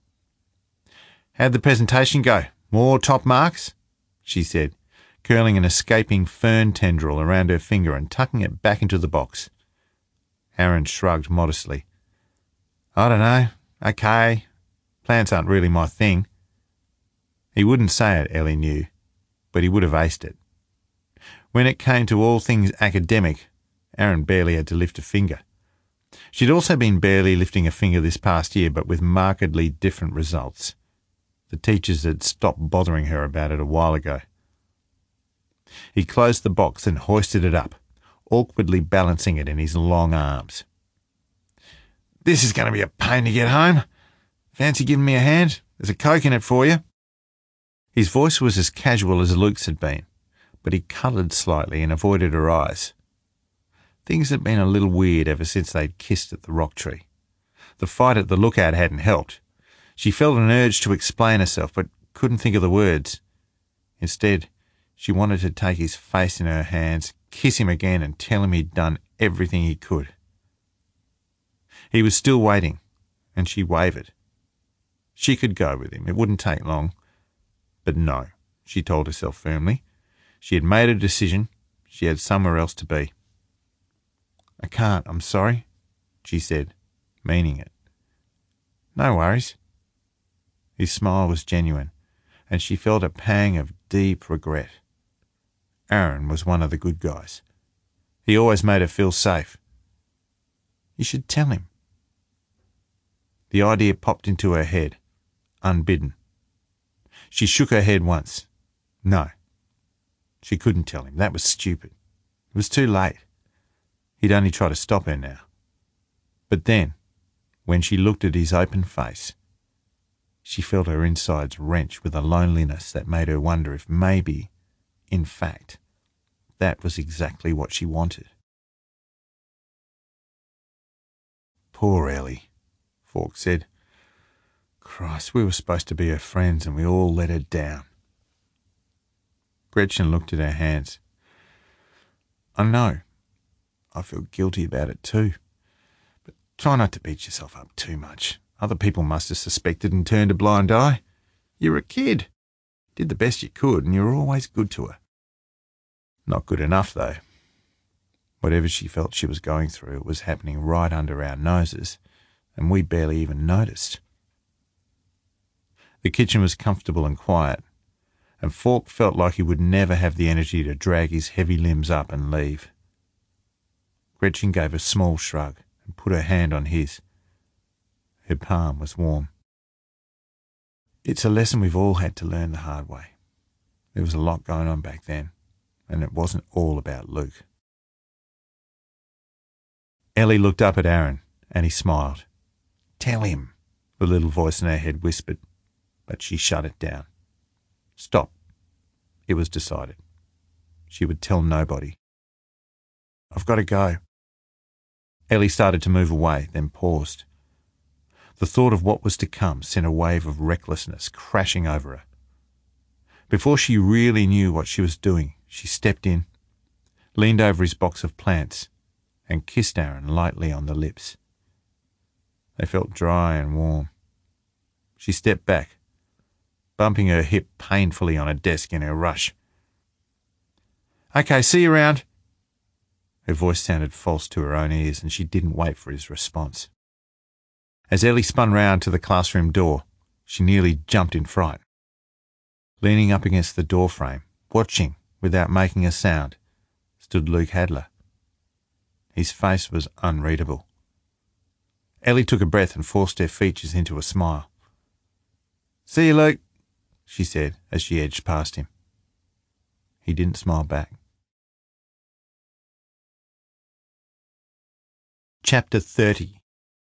How'd the presentation go? More top marks? She said, curling an escaping fern tendril around her finger and tucking it back into the box. Aaron shrugged modestly. I don't know. Okay. Plants aren't really my thing. He wouldn't say it, Ellie knew, but he would have aced it. When it came to all things academic, Aaron barely had to lift a finger. She'd also been barely lifting a finger this past year, but with markedly different results. The teachers had stopped bothering her about it a while ago. He closed the box and hoisted it up, awkwardly balancing it in his long arms. This is going to be a pain to get home. Fancy giving me a hand? There's a Coke in it for you. His voice was as casual as Luke's had been, but he coloured slightly and avoided her eyes. Things had been a little weird ever since they'd kissed at the rock tree. The fight at the Lookout hadn't helped. She felt an urge to explain herself, but couldn't think of the words. Instead, she wanted to take his face in her hands, kiss him again, and tell him he'd done everything he could. He was still waiting, and she wavered. She could go with him. It wouldn't take long. But no, she told herself firmly. She had made a decision. She had somewhere else to be. I can't, I'm sorry, she said, meaning it. No worries. His smile was genuine, and she felt a pang of deep regret. Aaron was one of the good guys. He always made her feel safe. You should tell him. The idea popped into her head, unbidden. She shook her head once. No. She couldn't tell him. That was stupid. It was too late. He'd only try to stop her now. But then, when she looked at his open face, she felt her insides wrench with a loneliness that made her wonder if maybe, in fact, that was exactly what she wanted. Poor Ellie, Falk said. Christ, we were supposed to be her friends and we all let her down. Gretchen looked at her hands. I know. I feel guilty about it too. But try not to beat yourself up too much. Other people must have suspected and turned a blind eye. You're a kid. Did the best you could, and you were always good to her. Not good enough, though. Whatever she felt she was going through, it was happening right under our noses, and we barely even noticed. The kitchen was comfortable and quiet, and Falk felt like he would never have the energy to drag his heavy limbs up and leave. Gretchen gave a small shrug and put her hand on his. Her palm was warm. It's a lesson we've all had to learn the hard way. There was a lot going on back then, and it wasn't all about Luke. Ellie looked up at Aaron, and he smiled. "Tell him," the little voice in her head whispered, but she shut it down. Stop. It was decided. She would tell nobody. "I've got to go." Ellie started to move away, then paused. The thought of what was to come sent a wave of recklessness crashing over her. Before she really knew what she was doing, she stepped in, leaned over his box of plants, and kissed Aaron lightly on the lips. They felt dry and warm. She stepped back, bumping her hip painfully on a desk in her rush. "Okay, see you around." Her voice sounded false to her own ears, and she didn't wait for his response. As Ellie spun round to the classroom door, she nearly jumped in fright. Leaning up against the doorframe, watching without making a sound, stood Luke Hadler. His face was unreadable. Ellie took a breath and forced her features into a smile. "See you, Luke," she said as she edged past him. He didn't smile back. Chapter 30.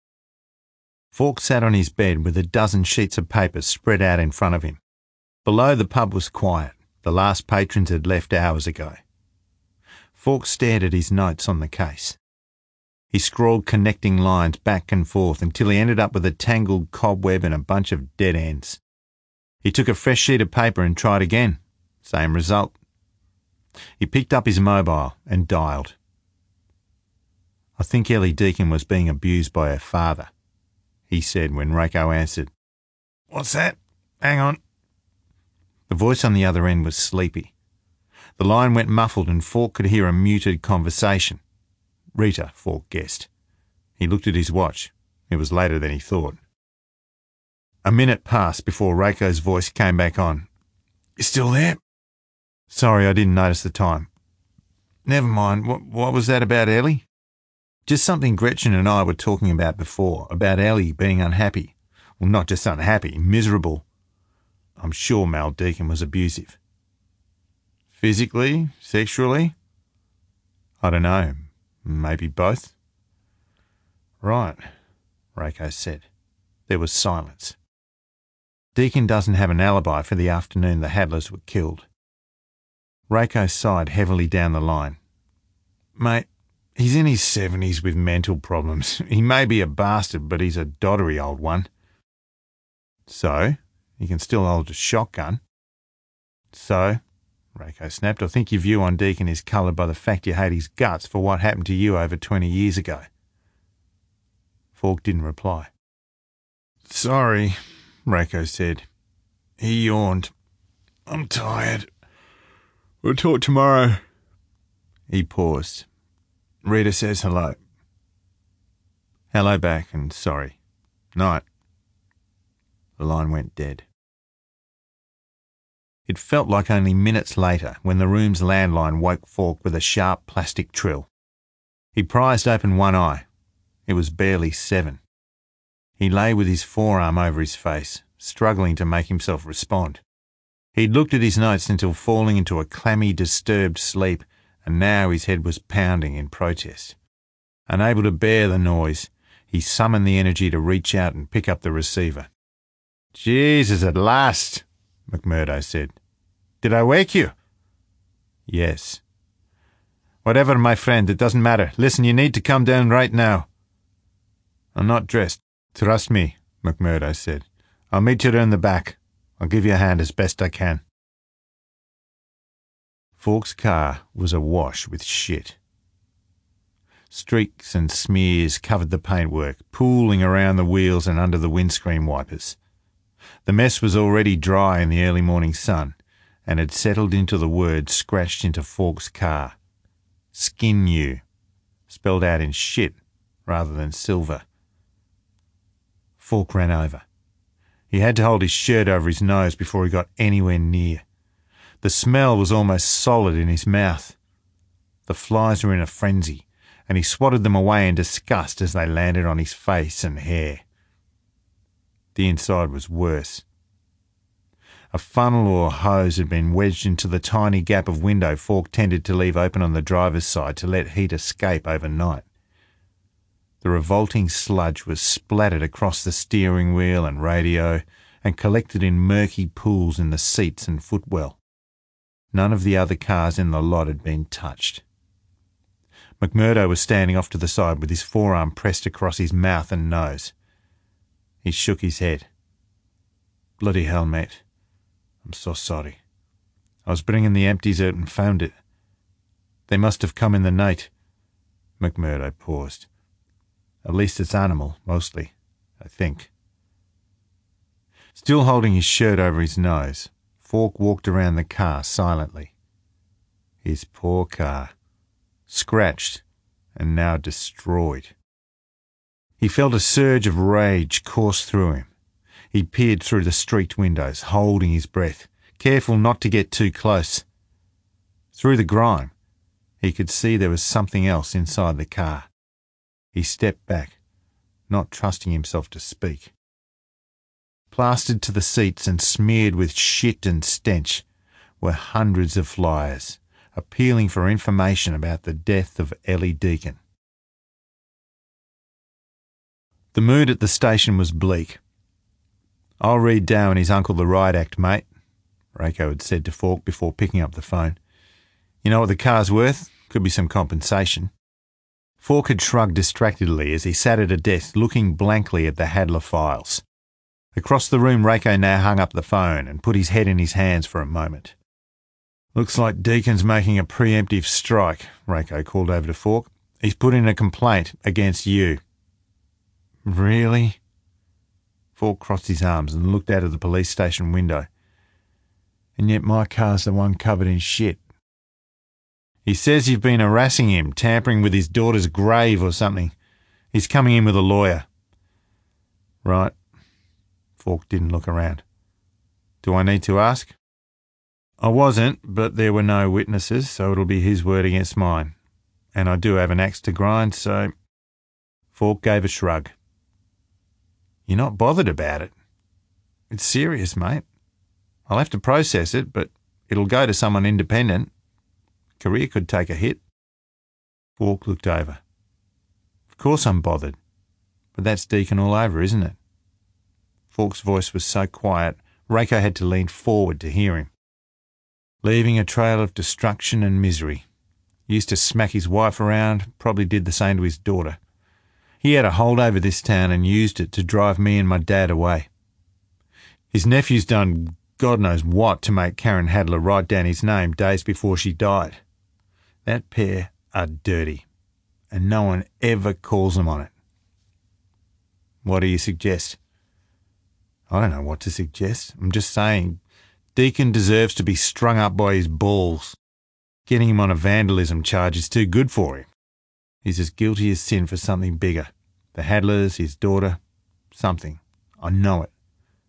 Falk sat on his bed with a dozen sheets of paper spread out in front of him. Below, the pub was quiet. The last patrons had left hours ago. Falk stared at his notes on the case. He scrawled connecting lines back and forth until he ended up with a tangled cobweb and a bunch of dead ends. He took a fresh sheet of paper and tried again. Same result. He picked up his mobile and dialed. "I think Ellie Deakin was being abused by her father," he said when Reiko answered. "What's that? Hang on." The voice on the other end was sleepy. The line went muffled and Falk could hear a muted conversation. Rita, Falk guessed. He looked at his watch. It was later than he thought. A minute passed before Reiko's voice came back on. "You still there?" "Sorry, I didn't notice the time." "Never mind. What was that about Ellie?" "Just something Gretchen and I were talking about before, about Ellie being unhappy. Well, not just unhappy, miserable. I'm sure Mal Deakin was abusive." "Physically? Sexually?" "I don't know. Maybe both." "Right," Reiko said. There was silence. "Deakin doesn't have an alibi for the afternoon the Hadlers were killed." Reiko sighed heavily down the line. "Mate, he's in his 70s with mental problems. He may be a bastard, but he's a doddery old one." "So? He can still hold a shotgun." "So?" Reiko snapped. "I think your view on Deakin is coloured by the fact you hate his guts for what happened to you over 20 years ago." Falk didn't reply. "Sorry," Reiko said. He yawned. "I'm tired. We'll talk tomorrow." He paused. "Rita says hello." "Hello back and sorry. Night." The line went dead. It felt like only minutes later when the room's landline woke Falk with a sharp plastic trill. He prized open one eye. It was barely 7. He lay with his forearm over his face, struggling to make himself respond. He'd looked at his notes until falling into a clammy, disturbed sleep, and now his head was pounding in protest. Unable to bear the noise, he summoned the energy to reach out and pick up the receiver. "Jesus, at last," McMurdo said. "Did I wake you?" "Yes." "Whatever, my friend, it doesn't matter. Listen, you need to come down right now." "I'm not dressed. Trust me," McMurdo said. "I'll meet you in the back. I'll give you a hand as best I can." Falk's car was awash with shit. Streaks and smears covered the paintwork, pooling around the wheels and under the windscreen wipers. The mess was already dry in the early morning sun, and had settled into the word scratched into Falk's car. Skin you, spelled out in shit rather than silver. Falk ran over. He had to hold his shirt over his nose before he got anywhere near. The smell was almost solid in his mouth. The flies were in a frenzy, and he swatted them away in disgust as they landed on his face and hair. The inside was worse. A funnel or hose had been wedged into the tiny gap of window Falk tended to leave open on the driver's side to let heat escape overnight. The revolting sludge was splattered across the steering wheel and radio and collected in murky pools in the seats and footwell. None of the other cars in the lot had been touched. McMurdo was standing off to the side with his forearm pressed across his mouth and nose. He shook his head. "Bloody hell, mate. I'm so sorry. I was bringing the empties out and found it. They must have come in the night." McMurdo paused. "At least it's animal, mostly, I think." Still holding his shirt over his nose, Falk walked around the car silently. His poor car. Scratched and now destroyed. He felt a surge of rage course through him. He peered through the streaked windows, holding his breath, careful not to get too close. Through the grime, he could see there was something else inside the car. He stepped back, not trusting himself to speak. Plastered to the seats and smeared with shit and stench were hundreds of flyers, appealing for information about the death of Ellie Deacon. The mood at the station was bleak. "I'll read Dow and his uncle the riot act, mate," Rako had said to Falk before picking up the phone. "You know what the car's worth? Could be some compensation." Falk had shrugged distractedly as he sat at a desk looking blankly at the Hadler files. Across the room, Rako now hung up the phone and put his head in his hands for a moment. "Looks like Deacon's making a preemptive strike," Rako called over to Falk. "He's put in a complaint against you." "Really?" Falk crossed his arms and looked out of the police station window. "And yet my car's the one covered in shit." "He says you've been harassing him, tampering with his daughter's grave or something. He's coming in with a lawyer." "Right." Falk didn't look around. "Do I need to ask?" "I wasn't, but there were no witnesses, so it'll be his word against mine. And I do have an axe to grind, so—" Falk gave a shrug. "You're not bothered about it?" "It's serious, mate. I'll have to process it, but it'll go to someone independent. Career could take a hit." Falk looked over. "Of course I'm bothered. But that's Deacon all over, isn't it?" Falk's voice was so quiet, Rako had to lean forward to hear him. "Leaving a trail of destruction and misery. Used to smack his wife around, probably did the same to his daughter. He had a hold over this town and used it to drive me and my dad away. His nephew's done God knows what to make Karen Hadler write down his name days before she died. That pair are dirty, and no one ever calls them on it." "What do you suggest?" "I don't know what to suggest. I'm just saying Deacon deserves to be strung up by his balls. Getting him on a vandalism charge is too good for him. He's as guilty as sin for something bigger. The Hadlers, his daughter, something. I know it."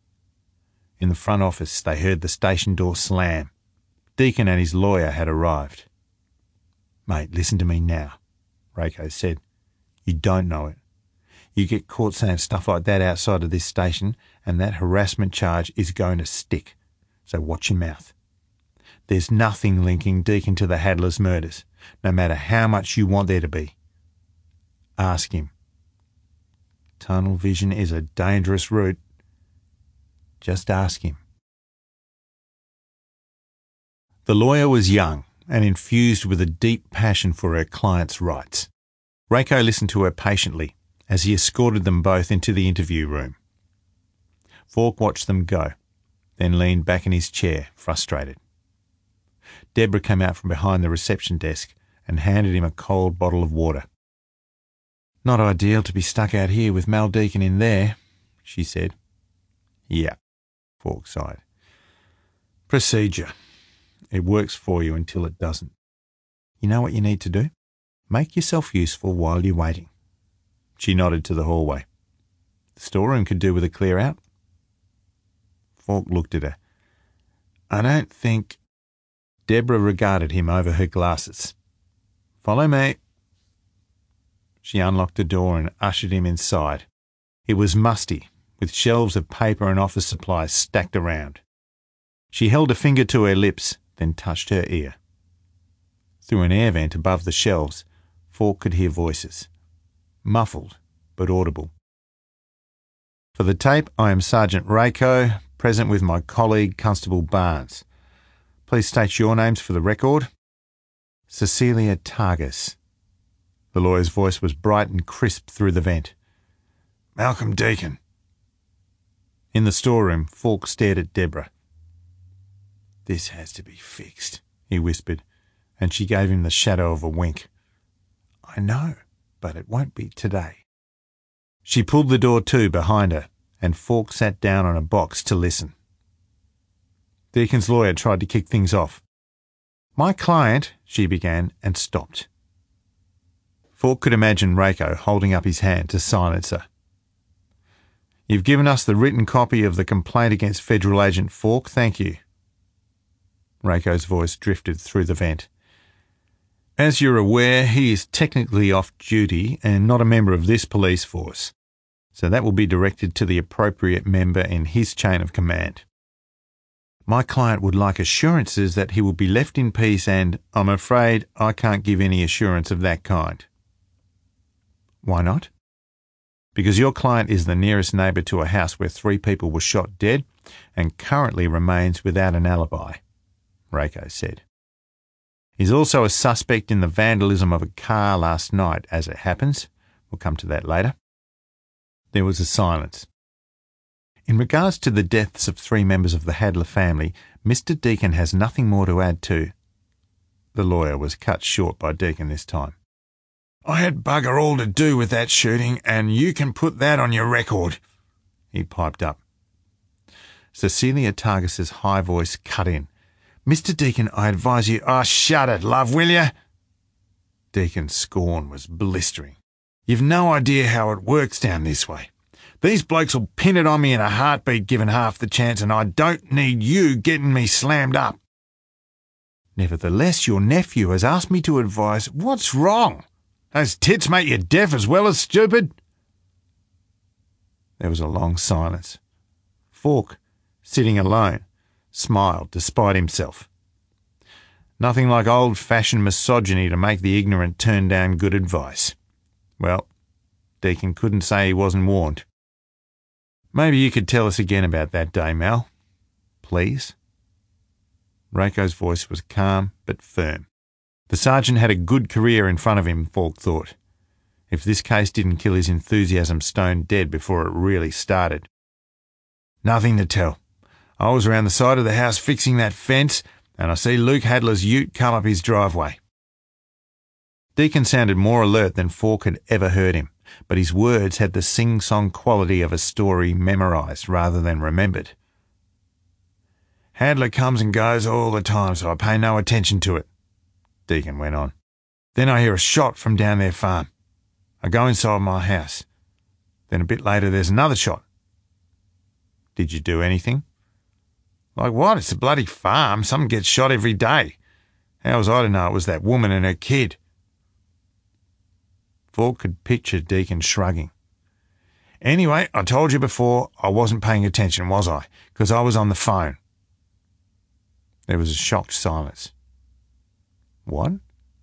In the front office, they heard the station door slam. Deacon and his lawyer had arrived. "Mate, listen to me now," Rako said. "You don't know it. You get caught saying stuff like that outside of this station, and that harassment charge is going to stick. So watch your mouth. There's nothing linking Deacon to the Hadler's murders, no matter how much you want there to be. Ask him. Tunnel vision is a dangerous route. Just ask him." The lawyer was young and infused with a deep passion for her client's rights. Rako listened to her patiently as he escorted them both into the interview room. Falk watched them go, then leaned back in his chair, frustrated. Deborah came out from behind the reception desk and handed him a cold bottle of water. "Not ideal to be stuck out here with Mel Deacon in there," she said. "Yeah," Falk sighed. "Procedure. it works for you until it doesn't. You know what you need to do? Make yourself useful while you're waiting. She nodded to the hallway. The storeroom could do with a clear out. Falk looked at her. I don't think... Deborah regarded him over her glasses. Follow me. She unlocked the door and ushered him inside. It was musty, with shelves of paper and office supplies stacked around. She held a finger to her lips, then touched her ear. Through an air vent above the shelves, Falk could hear voices. Muffled, but audible. For the tape, I am Sergeant Rako, present with my colleague, Constable Barnes. Please state your names for the record. Cecilia Targus. The lawyer's voice was bright and crisp through the vent. Malcolm Deacon. In the storeroom, Falk stared at Deborah. This has to be fixed, he whispered, and she gave him the shadow of a wink. I know, but it won't be today. She pulled the door to behind her, and Falk sat down on a box to listen. Deacon's lawyer tried to kick things off. My client, she began, and stopped. Falk could imagine Rako holding up his hand to silence her. You've given us the written copy of the complaint against Federal Agent Falk, thank you. Rako's voice drifted through the vent. As you're aware, he is technically off duty and not a member of this police force, so that will be directed to the appropriate member in his chain of command. My client would like assurances that he will be left in peace and, I'm afraid, I can't give any assurance of that kind. Why not? Because your client is the nearest neighbour to a house where 3 people were shot dead and currently remains without an alibi, Rako said. He's also a suspect in the vandalism of a car last night, as it happens. We'll come to that later. There was a silence. In regards to the deaths of 3 members of the Hadler family, Mr. Deacon has nothing more to add to. The lawyer was cut short by Deacon this time. I had bugger all to do with that shooting, and you can put that on your record, he piped up. Cecilia Targus's high voice cut in. Mr. Deacon, I advise you... Oh, shut it, love, will you? Deacon's scorn was blistering. You've no idea how it works down this way. These blokes will pin it on me in a heartbeat given half the chance, and I don't need you getting me slammed up. Nevertheless, your nephew has asked me to advise... What's wrong? Those tits make you deaf as well as stupid? There was a long silence. Falk, sitting alone, smiled despite himself. Nothing like old-fashioned misogyny to make the ignorant turn down good advice. Well, Deacon couldn't say he wasn't warned. Maybe you could tell us again about that day, Mal. Please? Rako's voice was calm but firm. The sergeant had a good career in front of him, Falk thought. If this case didn't kill his enthusiasm stone dead before it really started. Nothing to tell. I was around the side of the house fixing that fence, and I see Luke Hadler's ute come up his driveway. Deacon sounded more alert than Falk had ever heard him, but his words had the sing-song quality of a story memorised rather than remembered. Hadler comes and goes all the time, so I pay no attention to it, Deacon went on. Then I hear a shot from down their farm. I go inside my house. Then a bit later there's another shot. Did you do anything? Like what? It's a bloody farm. Someone gets shot every day. How was I to know it was that woman and her kid? Falk could picture Deacon shrugging. Anyway, I told you before I wasn't paying attention, was I? Because I was on the phone. There was a shocked silence. What?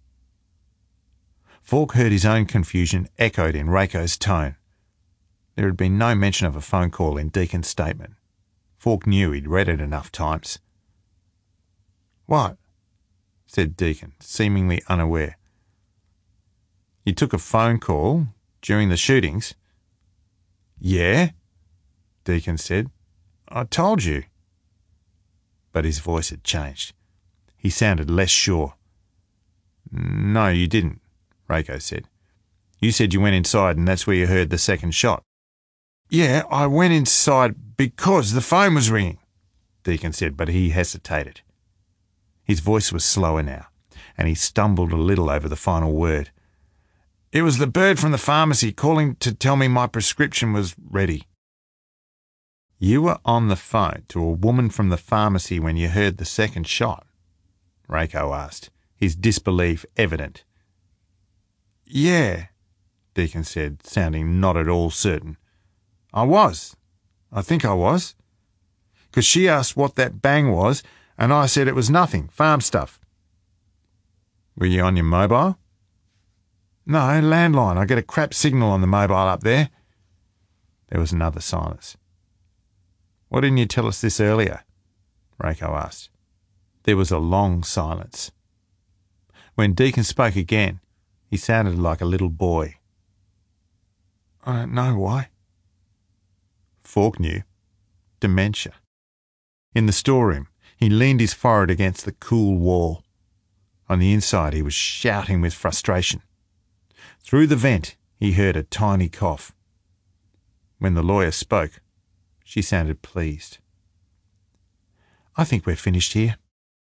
Falk heard his own confusion echoed in Rako's tone. There had been no mention of a phone call in Deacon's statement. Falk knew he'd read it enough times. What? Said Deacon, seemingly unaware. You took a phone call during the shootings? Yeah, Deacon said. I told you. But his voice had changed. He sounded less sure. No, you didn't, Rako said. You said you went inside and that's where you heard the second shot. Yeah, I went inside because the phone was ringing, Deacon said, but he hesitated. His voice was slower now, and he stumbled a little over the final word. "It was the bird from the pharmacy calling to tell me my prescription was ready." "You were on the phone to a woman from the pharmacy when you heard the second shot?" Reiko asked, his disbelief evident. "Yeah," Deacon said, sounding not at all certain. "I think I was. 'Cause she asked what that bang was, and I said it was nothing, farm stuff." "Were you on your mobile?" "No, landline. I get a crap signal on the mobile up there." There was another silence. "Why didn't you tell us this earlier?" Reiko asked. There was a long silence. When Deacon spoke again, he sounded like a little boy. "I don't know why." Falk knew. Dementia. In the storeroom, he leaned his forehead against the cool wall. On the inside, he was shouting with frustration. Through the vent, he heard a tiny cough. When the lawyer spoke, she sounded pleased. "I think we're finished here."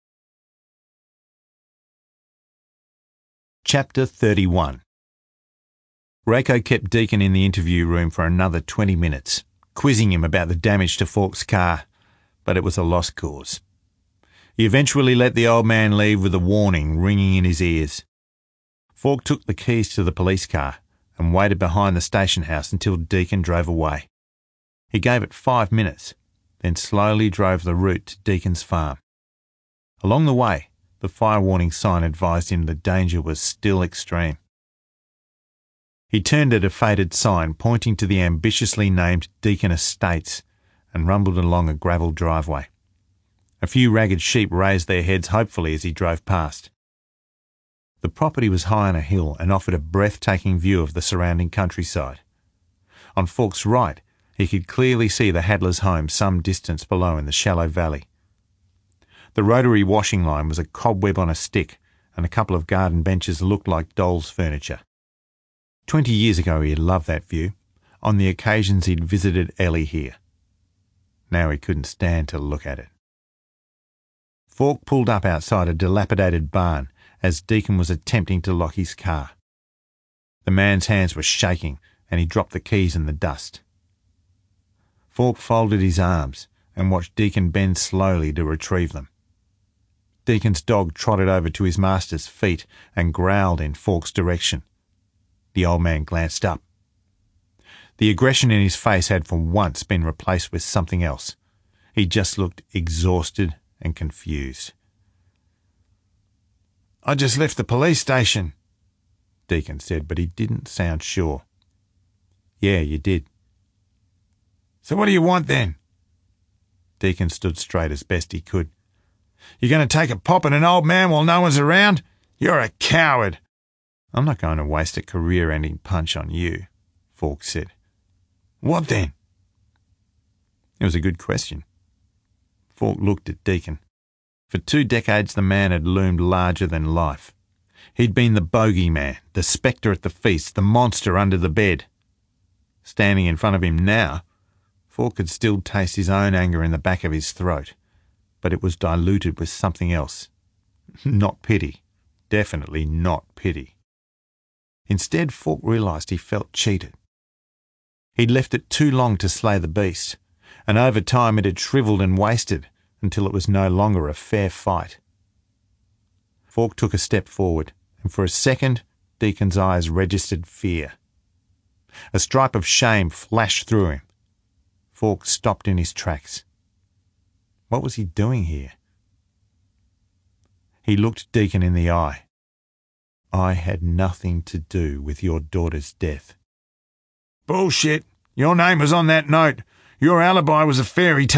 Chapter 31. Reiko kept Deacon in the interview room for another 20 minutes, quizzing him about the damage to Falk's car, but it was a lost cause. He eventually let the old man leave with a warning ringing in his ears. Falk took the keys to the police car and waited behind the station house until Deacon drove away. He gave it 5 minutes, then slowly drove the route to Deacon's farm. Along the way, the fire warning sign advised him the danger was still extreme. He turned at a faded sign pointing to the ambitiously named Deacon Estates and rumbled along a gravel driveway. A few ragged sheep raised their heads hopefully as he drove past. The property was high on a hill and offered a breathtaking view of the surrounding countryside. On Falk's right, he could clearly see the Hadler's home some distance below in the shallow valley. The rotary washing line was a cobweb on a stick, and a couple of garden benches looked like doll's furniture. 20 years ago he had loved that view, on the occasions he'd visited Ellie here. Now he couldn't stand to look at it. Falk pulled up outside a dilapidated barn as Deacon was attempting to lock his car. The man's hands were shaking, and he dropped the keys in the dust. Falk folded his arms and watched Deacon bend slowly to retrieve them. Deacon's dog trotted over to his master's feet and growled in Falk's direction. The old man glanced up. The aggression in his face had for once been replaced with something else. He just looked exhausted and confused. "I just left the police station," Deacon said, but he didn't sound sure. "Yeah, you did." "So what do you want then?" Deacon stood straight as best he could. "You're going to take a pop at an old man while no one's around? You're a coward." "I'm not going to waste a career-ending punch on you," Falk said. "What then?" It was a good question. Falk looked at Deacon. For 2 decades the man had loomed larger than life. He'd been the bogeyman, the spectre at the feast, the monster under the bed. Standing in front of him now, Falk could still taste his own anger in the back of his throat, but it was diluted with something else. Not pity. Definitely not pity. Instead, Falk realised he felt cheated. He'd left it too long to slay the beast, and over time it had shrivelled and wasted until it was no longer a fair fight. Falk took a step forward, and for a second Deacon's eyes registered fear. A stripe of shame flashed through him. Falk stopped in his tracks. What was he doing here? He looked Deacon in the eye. "I had nothing to do with your daughter's death." "Bullshit! Your name was on that note. Your alibi was a fairy tale."